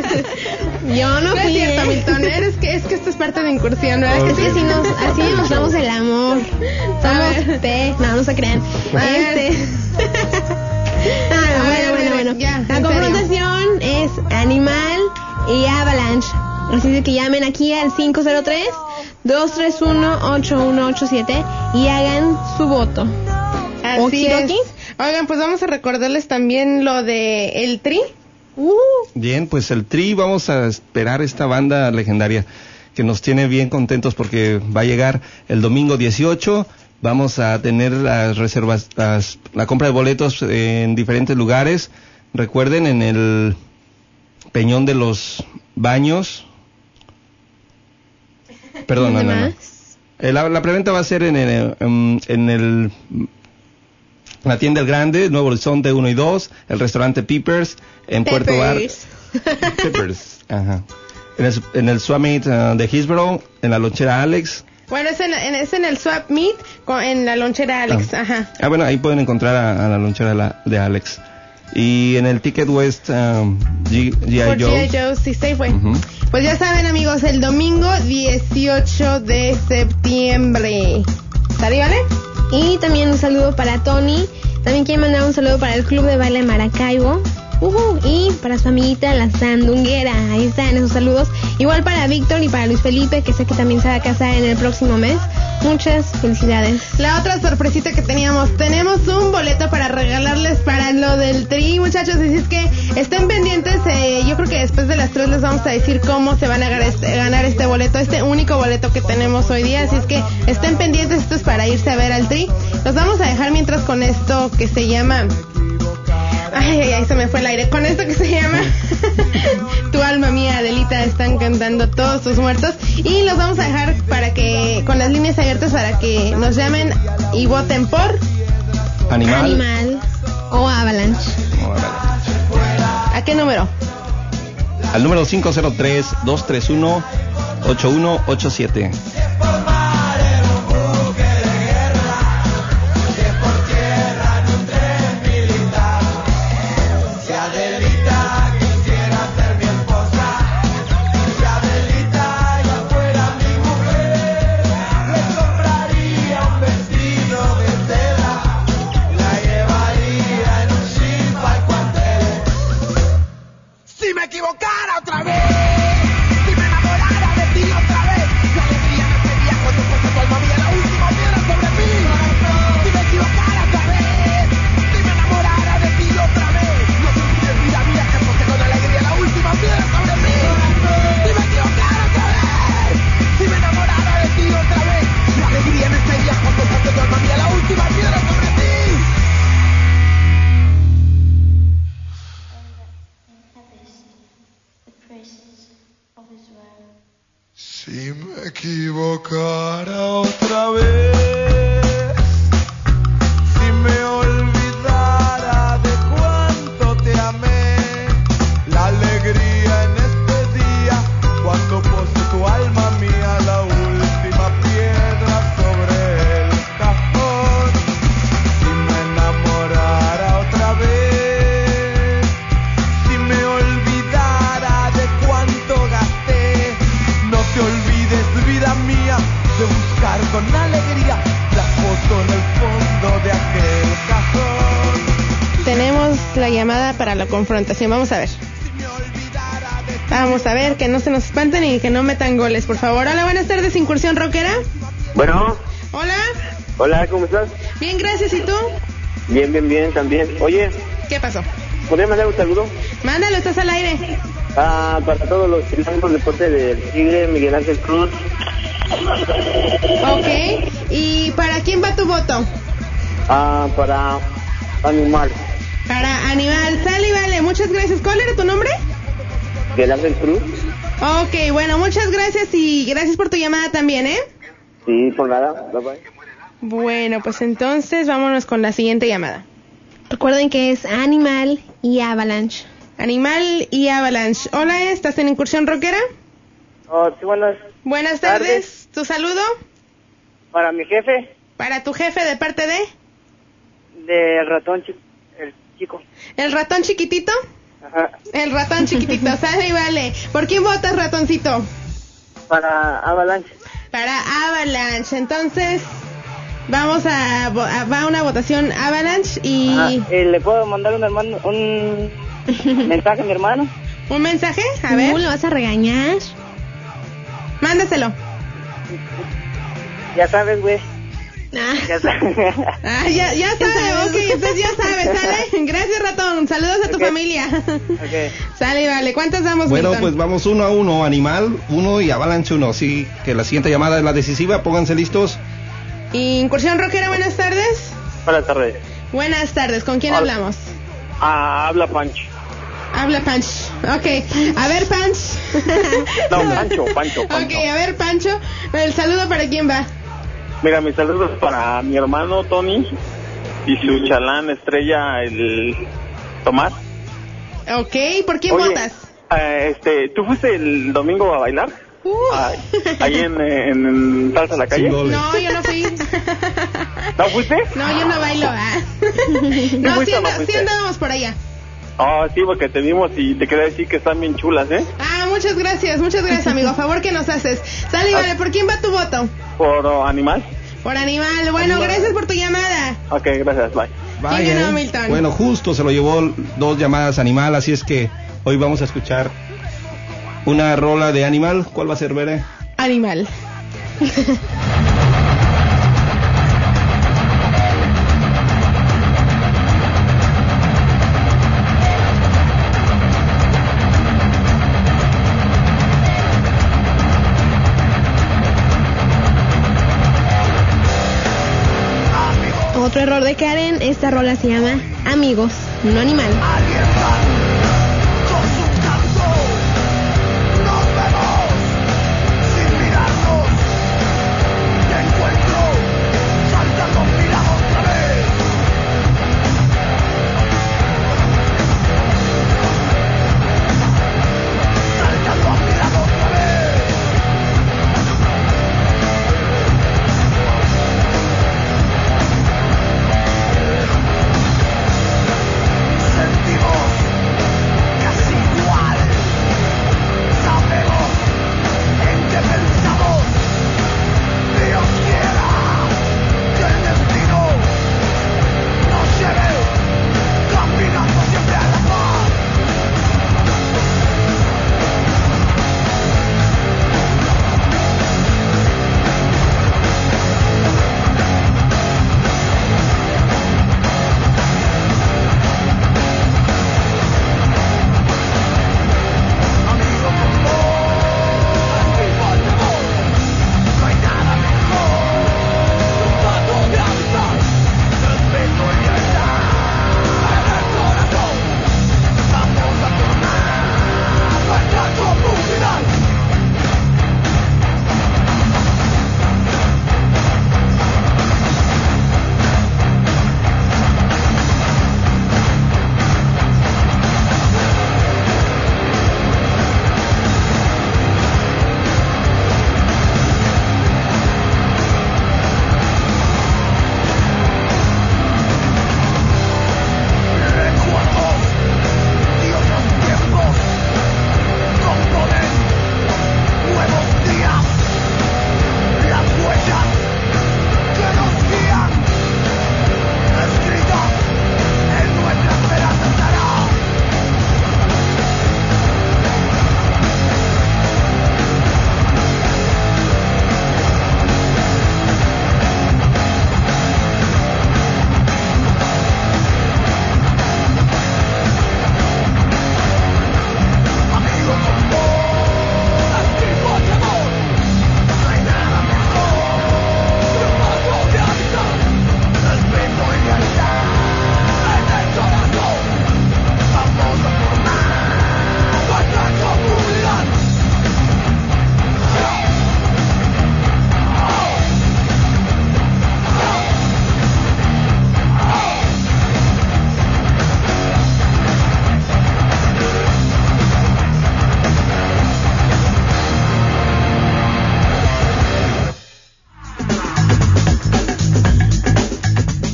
Yo no No fui, es cierto, ¿eh? Milton. Eres que, es que esto es parte de Incursión, ¿verdad? Ok. Que sí, Así nos, así nos damos el amor. Somos té. No, no se crean. A ver. Este... ah, A bueno, ver, bueno, a ver, bueno. ya, La en confrontación es Animal y Avalanche. Así de que llamen aquí al cinco cero tres, dos tres uno, ocho uno ocho siete y hagan su voto. Así Okidoki. es. Oigan, pues vamos a recordarles también lo de el Tri. Uh, Bien, pues el Tri, vamos a esperar esta banda legendaria que nos tiene bien contentos porque va a llegar el domingo dieciocho. Vamos a tener las reservas, las, la compra de boletos en diferentes lugares. Recuerden, en el Peñón de los Baños. Perdón, no, no, no. Eh, La, la preventa va a ser en el, en, en el la tienda El Grande, Nuevo Horizonte uno y dos, el restaurante Peppers en Puerto Bar. Peppers, ajá. En el, en el Summit uh, de Hillsborough, en la lonchera Alex. Bueno, es en, en, es en el Swap Meet, con, en la lonchera Alex, Ah. ajá. Ah, bueno, ahí pueden encontrar a, a la lonchera de, la, de Alex. Y en el Ticket West um, G I Por G I. Joe. Joe's y Safeway. Ujú. Pues ya saben, amigos, el domingo dieciocho de septiembre. ¿Sale, vale? y también un saludo para Tony. También quiero mandar un saludo para el Club de Baile Maracaibo. Uh-huh. Y para su amiguita la Sandunguera. Ahí están esos saludos. Igual para Víctor y para Luis Felipe, que sé que también se va a casar en el próximo mes. Muchas felicidades. La otra sorpresita que teníamos, tenemos un boleto para regalarles para lo del Tri, muchachos. Así es que estén pendientes. Eh, yo creo que después de las tres les vamos a decir cómo se van a ganar este, ganar este boleto, este único boleto que tenemos hoy día. Así es que estén pendientes. Esto es para irse a ver al Tri. Los vamos a dejar mientras con esto que se llama... Ay, ay, ay, se me fue el aire. Con esto que se llama Tu alma mía, Adelita, están cantando todos tus muertos. Y los vamos a dejar para que, con las líneas abiertas para que nos llamen y voten por Animal. Animal o Avalanche. Oh, vale. ¿a qué número? Al número cinco cero tres, dos tres uno, ocho uno ocho siete. Si me equivocara otra vez, si me enamorara de ti otra vez, la alegría me la llamada para la confrontación. Vamos a ver. Vamos a ver, que no se nos espanten y que no metan goles, por favor. Hola, buenas tardes, Incursión Rockera. Bueno. Hola. Hola, ¿cómo estás? Bien, gracias, ¿y tú? Bien, bien, bien, también. Oye. ¿Qué pasó? ¿Podrías mandar un saludo? Mándalo, estás al aire. Ah, para todos los kilómetros de deporte del Tigre, Miguel Ángel Cruz. Ok, ¿y para quién va tu voto? Ah, para Animal. Para Animal, sale y vale, muchas gracias. ¿Cuál era tu nombre? Miguel Ángel Cruz. Ok, bueno, muchas gracias y gracias por tu llamada también, ¿eh? Sí, por nada, bye bye. Bueno, pues entonces vámonos con la siguiente llamada. Recuerden que es Animal y Avalanche. Animal y Avalanche. Hola, ¿estás en Incursión Rockera? Oh, sí, buenas. Buenas tardes. tardes. ¿Tu saludo? Para mi jefe. ¿Para tu jefe de parte de? Del ratón chico. El chico. ¿El ratón chiquitito? Ajá. El ratón chiquitito, sale y vale. ¿Por quién votas, ratoncito? Para Avalanche. Para Avalanche. Entonces, vamos a, a va a una votación Avalanche y... Ajá. ¿Y le puedo mandar un hermano, un mensaje a mi hermano? ¿Un mensaje? A ver. ¿Cómo le vas a regañar? Mándaselo. Ya sabes, güey. Ah. Ya sabes. Ah, ya, ya sabe, ok, entonces ya sabes, ¿sale? Gracias, ratón. Saludos a tu Okay. familia. Okay. Sale, vale. ¿Cuántas damos, Bueno, Milton? pues vamos uno a uno, Animal uno y Avalanche uno. Sí, que la siguiente llamada es la decisiva, pónganse listos. Incursión Rockera, buenas tardes. Buenas tardes. Buenas tardes, ¿con quién Hola. hablamos? Ah, habla Pancho. Habla Pancho. Ok, a ver, Pancho. No, Pancho, Pancho, Pancho. Ok, a ver, Pancho. ¿El saludo para quién va? Mira, mis saludos para mi hermano Tony y su chalán estrella, el Tomás. Ok, ¿por quién Oye, votas? eh, este, ¿tú fuiste el domingo a bailar? Uh. Ah, ahí en, en, en Salsa a la Calle. Sin goles. No, yo no fui. ¿No fuiste? No, yo no bailo. Ah. No, fuiste sí, o no anda- sí fuiste? andábamos por allá. Oh, sí, porque te vimos y te quería decir que están bien chulas, ¿eh? Ah, muchas gracias, muchas gracias, amigo. A favor que nos haces. Sale, y vale, ¿por quién va tu voto? Por oh, Animal. Por Animal. Bueno, Animal. gracias por tu llamada. Ok, gracias, bye. Vaya, ¿Quién ganó, ¿eh? Milton? Bueno, justo se lo llevó dos llamadas Animal, así es que hoy vamos a escuchar una rola de Animal. ¿Cuál va a ser, Bere? Animal. Otro error de Karen, esta rola se llama Amigos, no Animal. Sentimos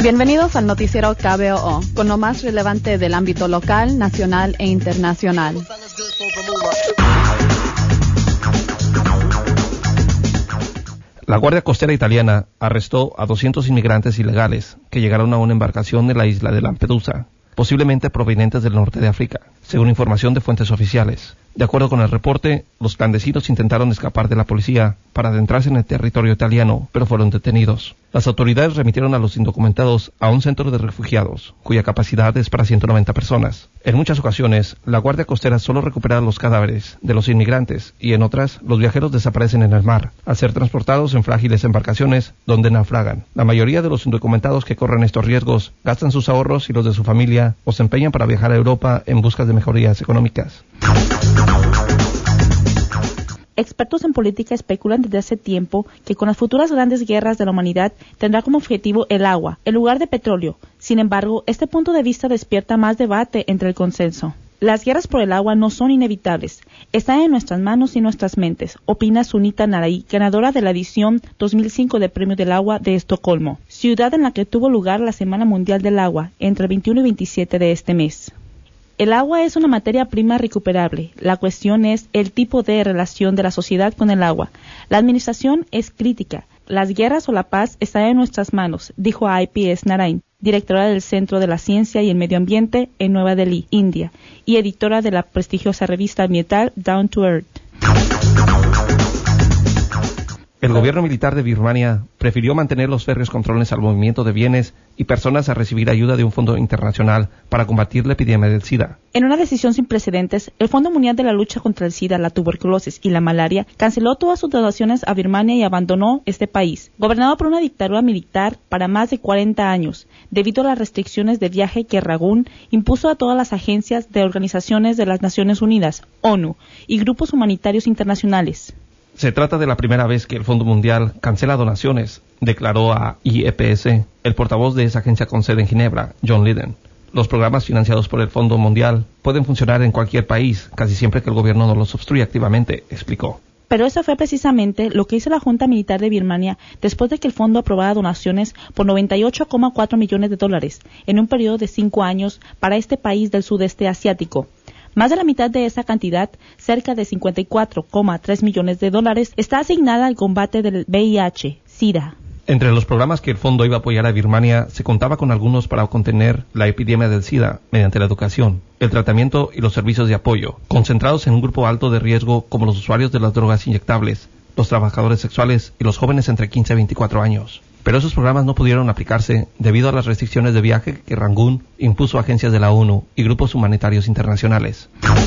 Bienvenidos al noticiero K B O O, con lo más relevante del ámbito local, nacional e internacional. La Guardia Costera italiana arrestó a doscientos inmigrantes ilegales que llegaron a una embarcación de la isla de Lampedusa, posiblemente provenientes del norte de África, según información de fuentes oficiales. De acuerdo con el reporte, los clandestinos intentaron escapar de la policía para adentrarse en el territorio italiano, pero fueron detenidos. Las autoridades remitieron a los indocumentados a un centro de refugiados, cuya capacidad es para ciento noventa personas. En muchas ocasiones, la Guardia Costera solo recupera los cadáveres de los inmigrantes y en otras, los viajeros desaparecen en el mar, al ser transportados en frágiles embarcaciones donde naufragan. La mayoría de los indocumentados que corren estos riesgos gastan sus ahorros y los de su familia o se empeñan para viajar a Europa en busca de mejorías económicas. Expertos en política especulan desde hace tiempo que con las futuras grandes guerras de la humanidad tendrá como objetivo el agua, en lugar de petróleo. Sin embargo, este punto de vista despierta más debate entre el consenso. Las guerras por el agua no son inevitables, están en nuestras manos y nuestras mentes, opina Sunita Narai, ganadora de la edición dos mil cinco del Premio del Agua de Estocolmo, ciudad en la que tuvo lugar la Semana Mundial del Agua, entre el veintiuno y veintisiete de este mes. El agua es una materia prima recuperable. La cuestión es el tipo de relación de la sociedad con el agua. La administración es crítica. Las guerras o la paz están en nuestras manos, dijo I P S Narain, directora del Centro de la Ciencia y el Medio Ambiente en Nueva Delhi, India, y editora de la prestigiosa revista ambiental Down to Earth. El gobierno militar de Birmania prefirió mantener los férreos controles al movimiento de bienes y personas a recibir ayuda de un fondo internacional para combatir la epidemia del SIDA. En una decisión sin precedentes, el Fondo Mundial de la Lucha contra el SIDA, la tuberculosis y la malaria canceló todas sus donaciones a Birmania y abandonó este país, gobernado por una dictadura militar para más de cuarenta años, debido a las restricciones de viaje que Rangoon impuso a todas las agencias de organizaciones de las Naciones Unidas, ONU, y grupos humanitarios internacionales. Se trata de la primera vez que el Fondo Mundial cancela donaciones, declaró a I E P S el portavoz de esa agencia con sede en Ginebra, John Lydon. Los programas financiados por el Fondo Mundial pueden funcionar en cualquier país, casi siempre que el gobierno no los obstruya activamente, explicó. Pero eso fue precisamente lo que hizo la Junta Militar de Birmania después de que el fondo aprobara donaciones por noventa y ocho coma cuatro millones de dólares en un periodo de cinco años para este país del sudeste asiático. Más de la mitad de esa cantidad, cerca de cincuenta y cuatro coma tres millones de dólares, está asignada al combate del V I H, SIDA. Entre los programas que el fondo iba a apoyar a Birmania, se contaba con algunos para contener la epidemia del SIDA mediante la educación, el tratamiento y los servicios de apoyo, concentrados en un grupo alto de riesgo como los usuarios de las drogas inyectables, los trabajadores sexuales y los jóvenes entre quince y veinticuatro años. Pero esos programas no pudieron aplicarse debido a las restricciones de viaje que Rangoon impuso a agencias de la ONU y grupos humanitarios internacionales.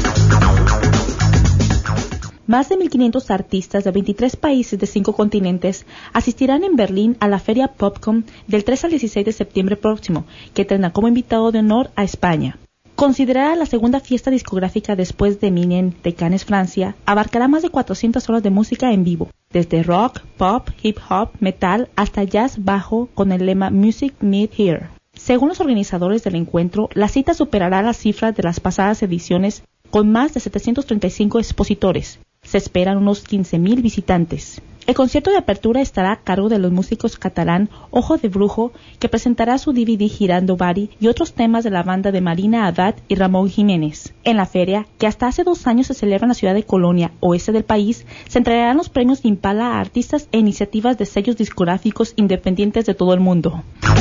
Más de mil quinientos artistas de veintitrés países de cinco continentes asistirán en Berlín a la feria Popcom del tres al dieciséis de septiembre próximo, que tendrá como invitado de honor a España. Considerada la segunda fiesta discográfica después de Eminem de Cannes, Francia, abarcará más de cuatrocientas horas de música en vivo, desde rock, pop, hip hop, metal hasta jazz bajo con el lema Music Meet Here. Según los organizadores del encuentro, la cita superará las cifras de las pasadas ediciones con más de setecientos treinta y cinco expositores. Se esperan unos quince mil visitantes. El concierto de apertura estará a cargo de los músicos catalán Ojo de Brujo, que presentará su D V D Girando Bari y otros temas de la banda de Marina Haddad y Ramón Jiménez. En la feria, que hasta hace dos años se celebra en la ciudad de Colonia, oeste del país, se entregarán los premios Impala a artistas e iniciativas de sellos discográficos independientes de todo el mundo.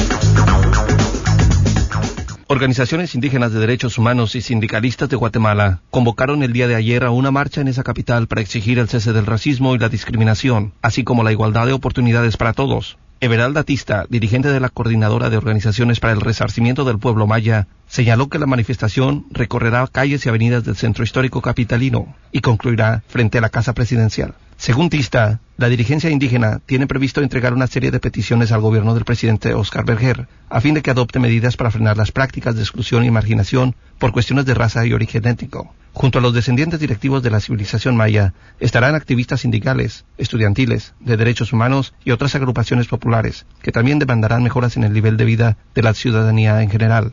Organizaciones indígenas de derechos humanos y sindicalistas de Guatemala convocaron el día de ayer a una marcha en esa capital para exigir el cese del racismo y la discriminación, así como la igualdad de oportunidades para todos. Everalda Tista, dirigente de la Coordinadora de Organizaciones para el Resarcimiento del Pueblo Maya, señaló que la manifestación recorrerá calles y avenidas del centro histórico capitalino y concluirá frente a la Casa Presidencial. Según Tista, la dirigencia indígena tiene previsto entregar una serie de peticiones al gobierno del presidente Oscar Berger, a fin de que adopte medidas para frenar las prácticas de exclusión y marginación por cuestiones de raza y origen étnico. Junto a los descendientes directivos de la civilización maya, estarán activistas sindicales, estudiantiles, de derechos humanos y otras agrupaciones populares, que también demandarán mejoras en el nivel de vida de la ciudadanía en general.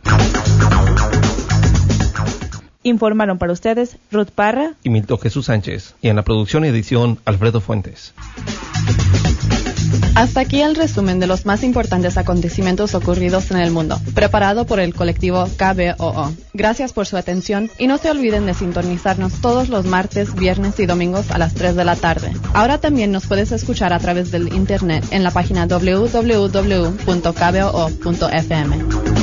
Informaron para ustedes Ruth Parra y Milton Jesús Sánchez, y en la producción y edición Alfredo Fuentes. Hasta aquí el resumen de los más importantes acontecimientos ocurridos en el mundo, preparado por el colectivo K B O O. Gracias por su atención y no se olviden de sintonizarnos todos los martes, viernes y domingos a las tres de la tarde. Ahora también nos puedes escuchar a través del internet en la página doble u doble u doble u punto k b o o punto f m.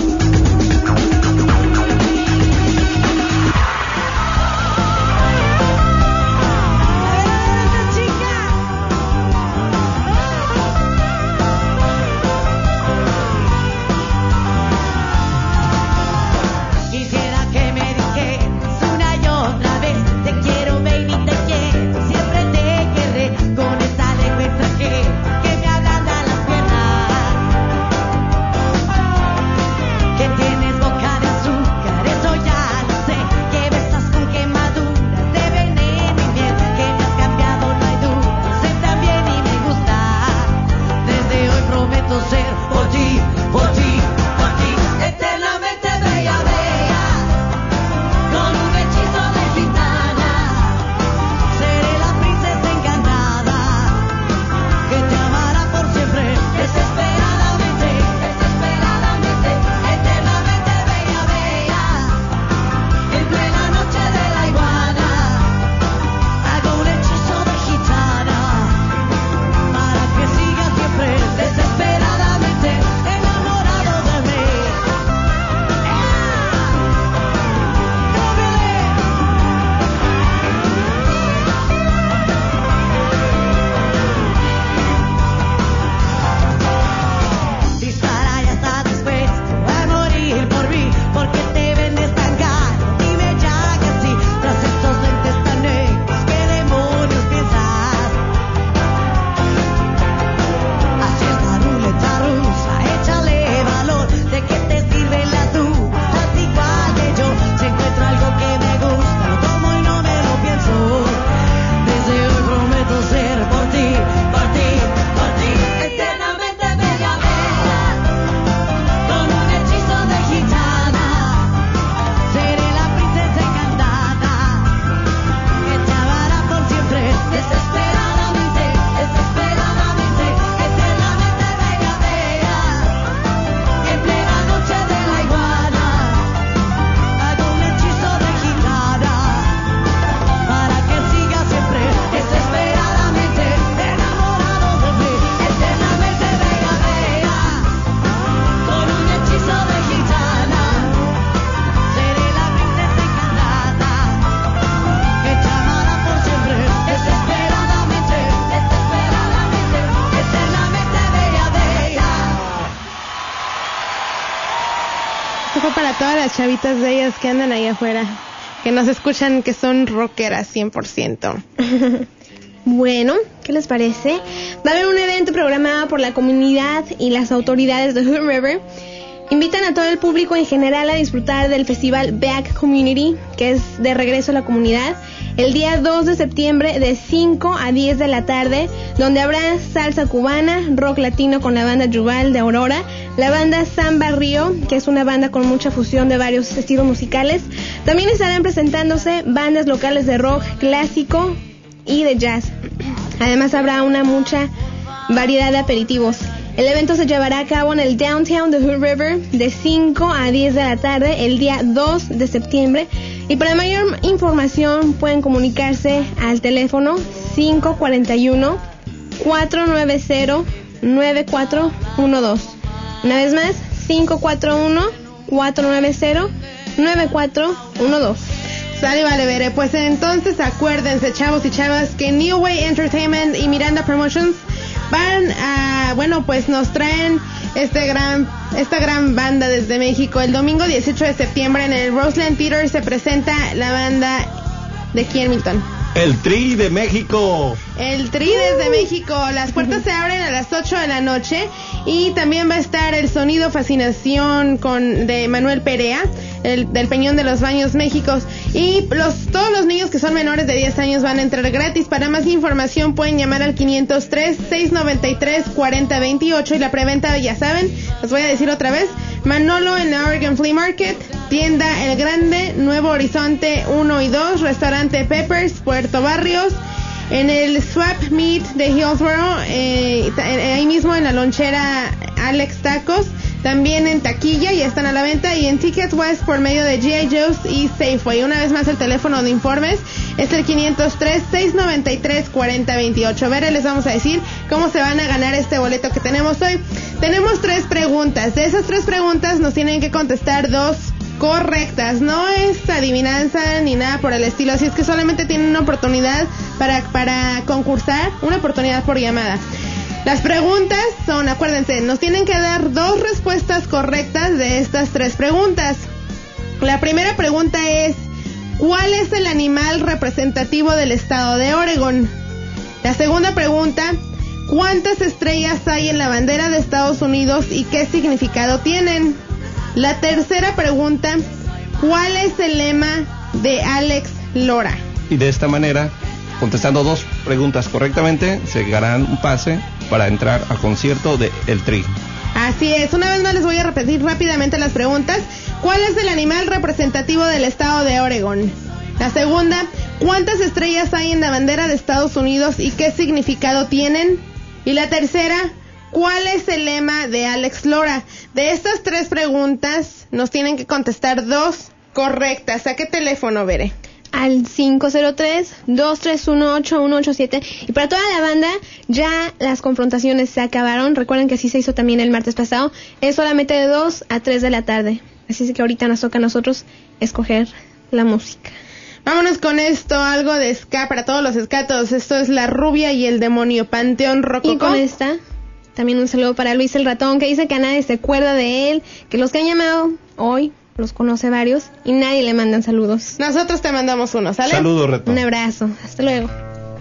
Todas las chavitas de ellas que andan ahí afuera, que nos escuchan, que son rockeras cien por ciento. Bueno, ¿qué les parece? Va a haber un evento programado por la comunidad y las autoridades de Hood River. Invitan a todo el público en general a disfrutar del festival Back Community, que es de regreso a la comunidad, el día dos de septiembre de cinco a diez de la tarde, donde habrá salsa cubana, rock latino con la banda Yuval de Aurora, la banda Samba Río, que es una banda con mucha fusión de varios estilos musicales. También estarán presentándose bandas locales de rock clásico y de jazz. Además habrá una mucha variedad de aperitivos. El evento se llevará a cabo en el downtown de Hood River de cinco a diez de la tarde el día dos de septiembre. Y para mayor información pueden comunicarse al teléfono cinco cuatro uno, cuatro nueve cero, nueve cuatro uno dos. Una vez más, cinco cuatro uno, cuatro nueve cero, nueve cuatro uno dos. Sale, vale, veré. Pues entonces acuérdense, chavos y chavas, que New Way Entertainment y Miranda Promotions van a, bueno, pues nos traen este gran, esta gran banda desde México. El domingo dieciocho de septiembre en el Roseland Theater se presenta la banda de aquí en Milton. El Tri de México. El Tri desde México. Las puertas se abren a las ocho de la noche. Y también va a estar el Sonido Fascinación con de Manuel Perea, el, del Peñón de los Baños México. Y los, todos los niños que son menores de diez años van a entrar gratis. Para más información pueden llamar al quinientos tres, seiscientos noventa y tres, cuarenta veintiocho. Y la preventa, ya saben, les voy a decir otra vez: Manolo en la Oregon Flea Market, tienda El Grande, Nuevo Horizonte uno y dos, restaurante Peppers, Puerto Barrios, en el Swap Meet de Hillsboro, eh, ahí mismo en la lonchera Alex Tacos, también en taquilla y están a la venta, y en Tickets West por medio de G I. Joe's y Safeway. Una vez más, el teléfono de informes es el quinientos tres, seiscientos noventa y tres, cuarenta veintiocho. Ver, les vamos a decir cómo se van a ganar este boleto que tenemos hoy. Tenemos tres preguntas. De esas tres preguntas nos tienen que contestar dos correctas. No es adivinanza ni nada por el estilo, así es que solamente tienen una oportunidad para, para concursar, una oportunidad por llamada. Las preguntas son, acuérdense, nos tienen que dar dos respuestas correctas de estas tres preguntas. La primera pregunta es: ¿cuál es el animal representativo del estado de Oregon? La segunda pregunta: ¿cuántas estrellas hay en la bandera de Estados Unidos y qué significado tienen? La tercera pregunta: ¿cuál es el lema de Alex Lora? Y de esta manera, contestando dos preguntas correctamente, se ganarán un pase para entrar al concierto de El Tri. Así es, una vez más les voy a repetir rápidamente las preguntas. ¿Cuál es el animal representativo del estado de Oregon? La segunda: ¿cuántas estrellas hay en la bandera de Estados Unidos y qué significado tienen? Y la tercera: ¿cuál es el lema de Alex Lora? De estas tres preguntas nos tienen que contestar dos correctas. ¿A qué teléfono, Bere? Al cinco cero tres, dos tres uno, ocho uno ocho siete. Y para toda la banda, ya las confrontaciones se acabaron. Recuerden que así se hizo también el martes pasado. Es solamente de dos a tres de la tarde. Así es que ahorita nos toca a nosotros escoger la música. Vámonos con esto, algo de ska para todos los escatos. Esto es La Rubia y el Demonio, Panteón Rococó. Y con esta, también un saludo para Luis el Ratón, que dice que a nadie se acuerda de él, que los que han llamado hoy los conoce varios y nadie le mandan saludos. Nosotros te mandamos uno, ¿sale? Saludos, Ratón. Un abrazo, hasta luego.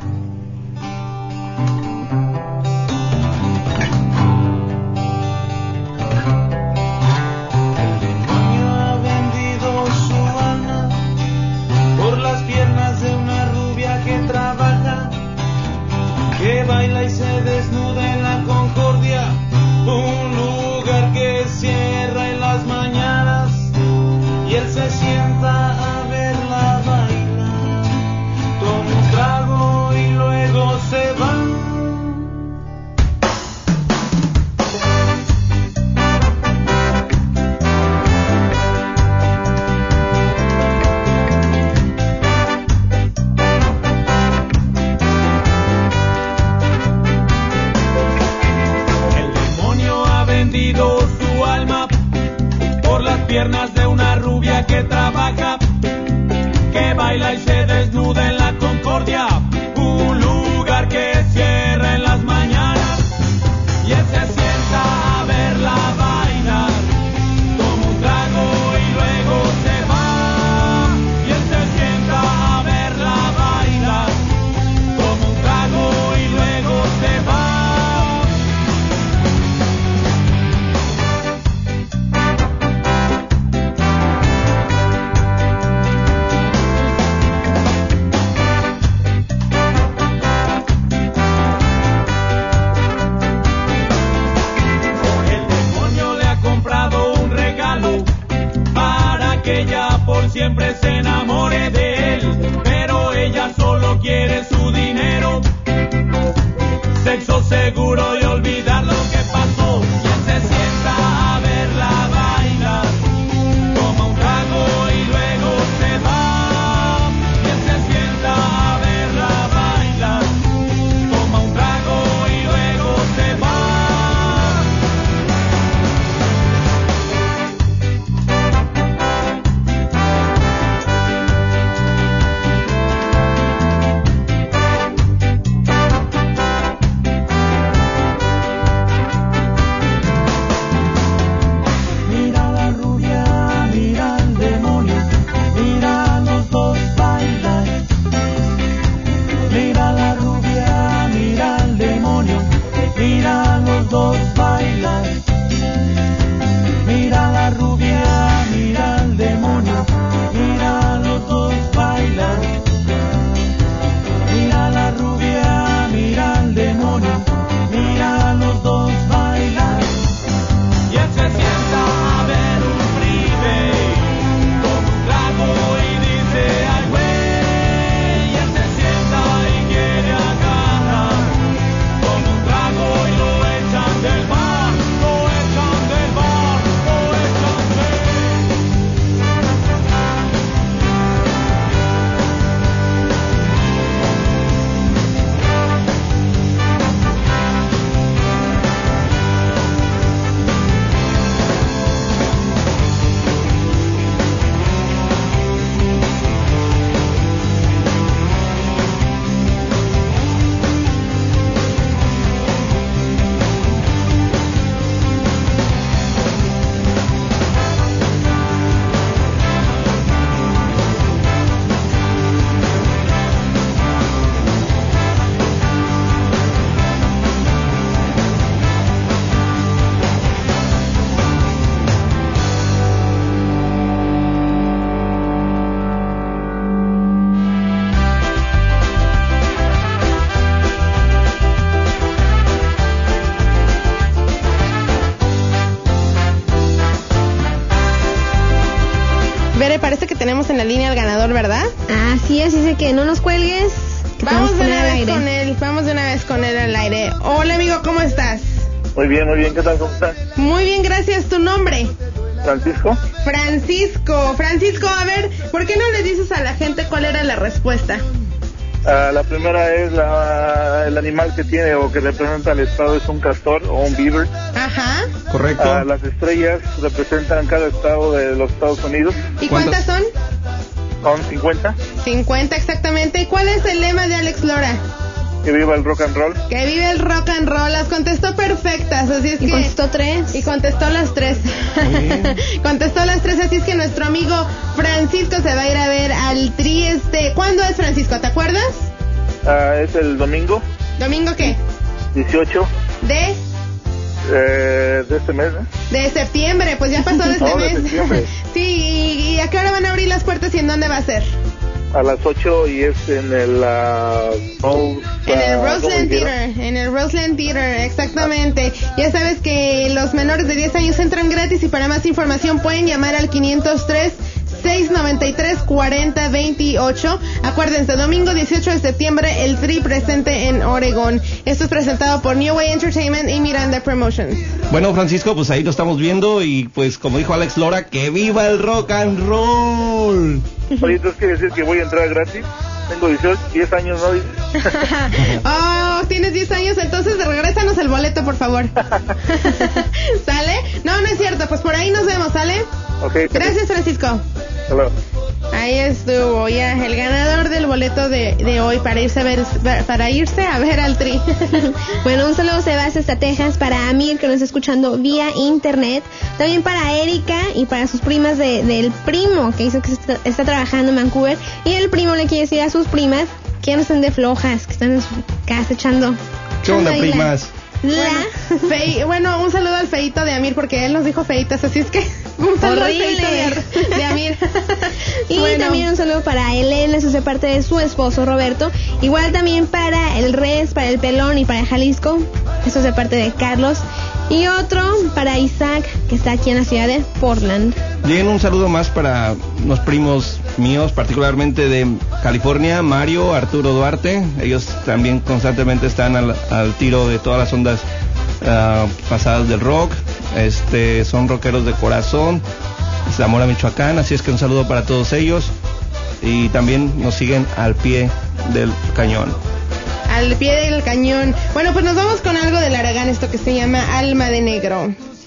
Que baila y se desnuda en la Concordia, un lugar que cierra en las mañanas, y él se sienta a verla bailar, toma un trago y luego se va. Su alma por las piernas de una rubia que trabaja, que baila y se desnuda en la Concordia, un lugar que cierra en las mañanas, y él se sienta a verla bailar, toma un trago y luego se va, y él se sienta a verla bailar, toma un trago y luego se va. Que ella por siempre se enamore de él, pero ella solo quiere su dinero, sexo seguro y olvidar lo que pasó. Y él se sienta a verla bailar, toma un trago y luego se va. Y él se sienta a verla bailar, toma un trago y luego se va. tenemos en la línea al ganador, ¿verdad? Así es, dice que no nos cuelgues. Vamos de una vez con él, vamos de una vez con él al aire. Hola amigo, ¿cómo estás? Muy bien, muy bien, ¿qué tal? ¿Cómo estás? Muy bien, gracias. ¿Tu nombre? Francisco. Francisco, Francisco, a ver, ¿por qué no le dices a la gente cuál era la respuesta? Uh, la primera es la, el animal que tiene o que representa el estado es un castor o un beaver. Ajá. Correcto. Uh, las estrellas representan cada estado de los Estados Unidos. ¿Y cuántas son? Son cincuenta. cincuenta exactamente. ¿Y cuál es el lema de Alex Lora? Que viva el rock and roll. Que vive el rock and roll. Las contestó perfectas, así es y que... contestó tres. Y contestó las tres. Contestó las tres, así es que nuestro amigo Francisco se va a ir a ver al Tri este... ¿Cuándo es, Francisco? ¿Te acuerdas? Uh, es el domingo. ¿Domingo qué? dieciocho. ¿De? Eh, de este mes, ¿eh? De septiembre, pues ya pasó de este no, mes. De septiembre. Sí, y, ¿y a qué hora van a abrir las puertas y en dónde va a ser? A las ocho y es en el... Uh, Rose, en el uh, Roseland Theater, en el Roseland Theater, exactamente. Ya sabes que los menores de diez años entran gratis y para más información pueden llamar al quinientos tres, seiscientos noventa y tres, cuarenta veintiocho. Acuérdense, domingo dieciocho de septiembre, el Tri presente en Oregón. Esto es presentado por New Way Entertainment y Miranda Promotions. Bueno, Francisco, pues ahí lo estamos viendo y pues como dijo Alex Lora, ¡que viva el rock and roll! Oye, entonces quiere decir que voy a entrar gratis. Tengo dieciocho, diez años, ¿no? Oh, tienes diez años, entonces regrésanos el boleto, por favor. ¿Sale? No, no es cierto, pues por ahí nos vemos, ¿sale? Okay. Gracias, Francisco. Hello. Ahí estuvo ya el ganador del boleto de, de hoy para irse a ver para irse a ver al Tri. Bueno, un saludo se va hasta Texas para Amir que nos está escuchando vía internet, también para Erika y para sus primas de, del primo que dice que está, está trabajando en Vancouver y el primo le quiere decir a sus primas que no estén de flojas, que están en su casa echando. ¿Qué onda, primas? La... Bueno, fei... bueno, un saludo al feito de Amir porque él nos dijo feitas, así es que un saludo horrible al feito de, de Amir. Y bueno, también un saludo para Elena, eso es de parte de su esposo Roberto. Igual también para el Res, para el Pelón y para Jalisco, eso es de parte de Carlos. Y otro para Isaac, que está aquí en la ciudad de Portland. Bien, un saludo más para los primos míos, particularmente de California, Mario, Arturo Duarte. Ellos también constantemente están al, al tiro de todas las ondas uh, pasadas del rock. Este, son rockeros de corazón, Zamora, Michoacán. Así es que un saludo para todos ellos. Y también nos siguen al pie del cañón. Al pie del cañón. Bueno, pues nos vamos con algo del Aragán, esto que se llama Alma de Negro.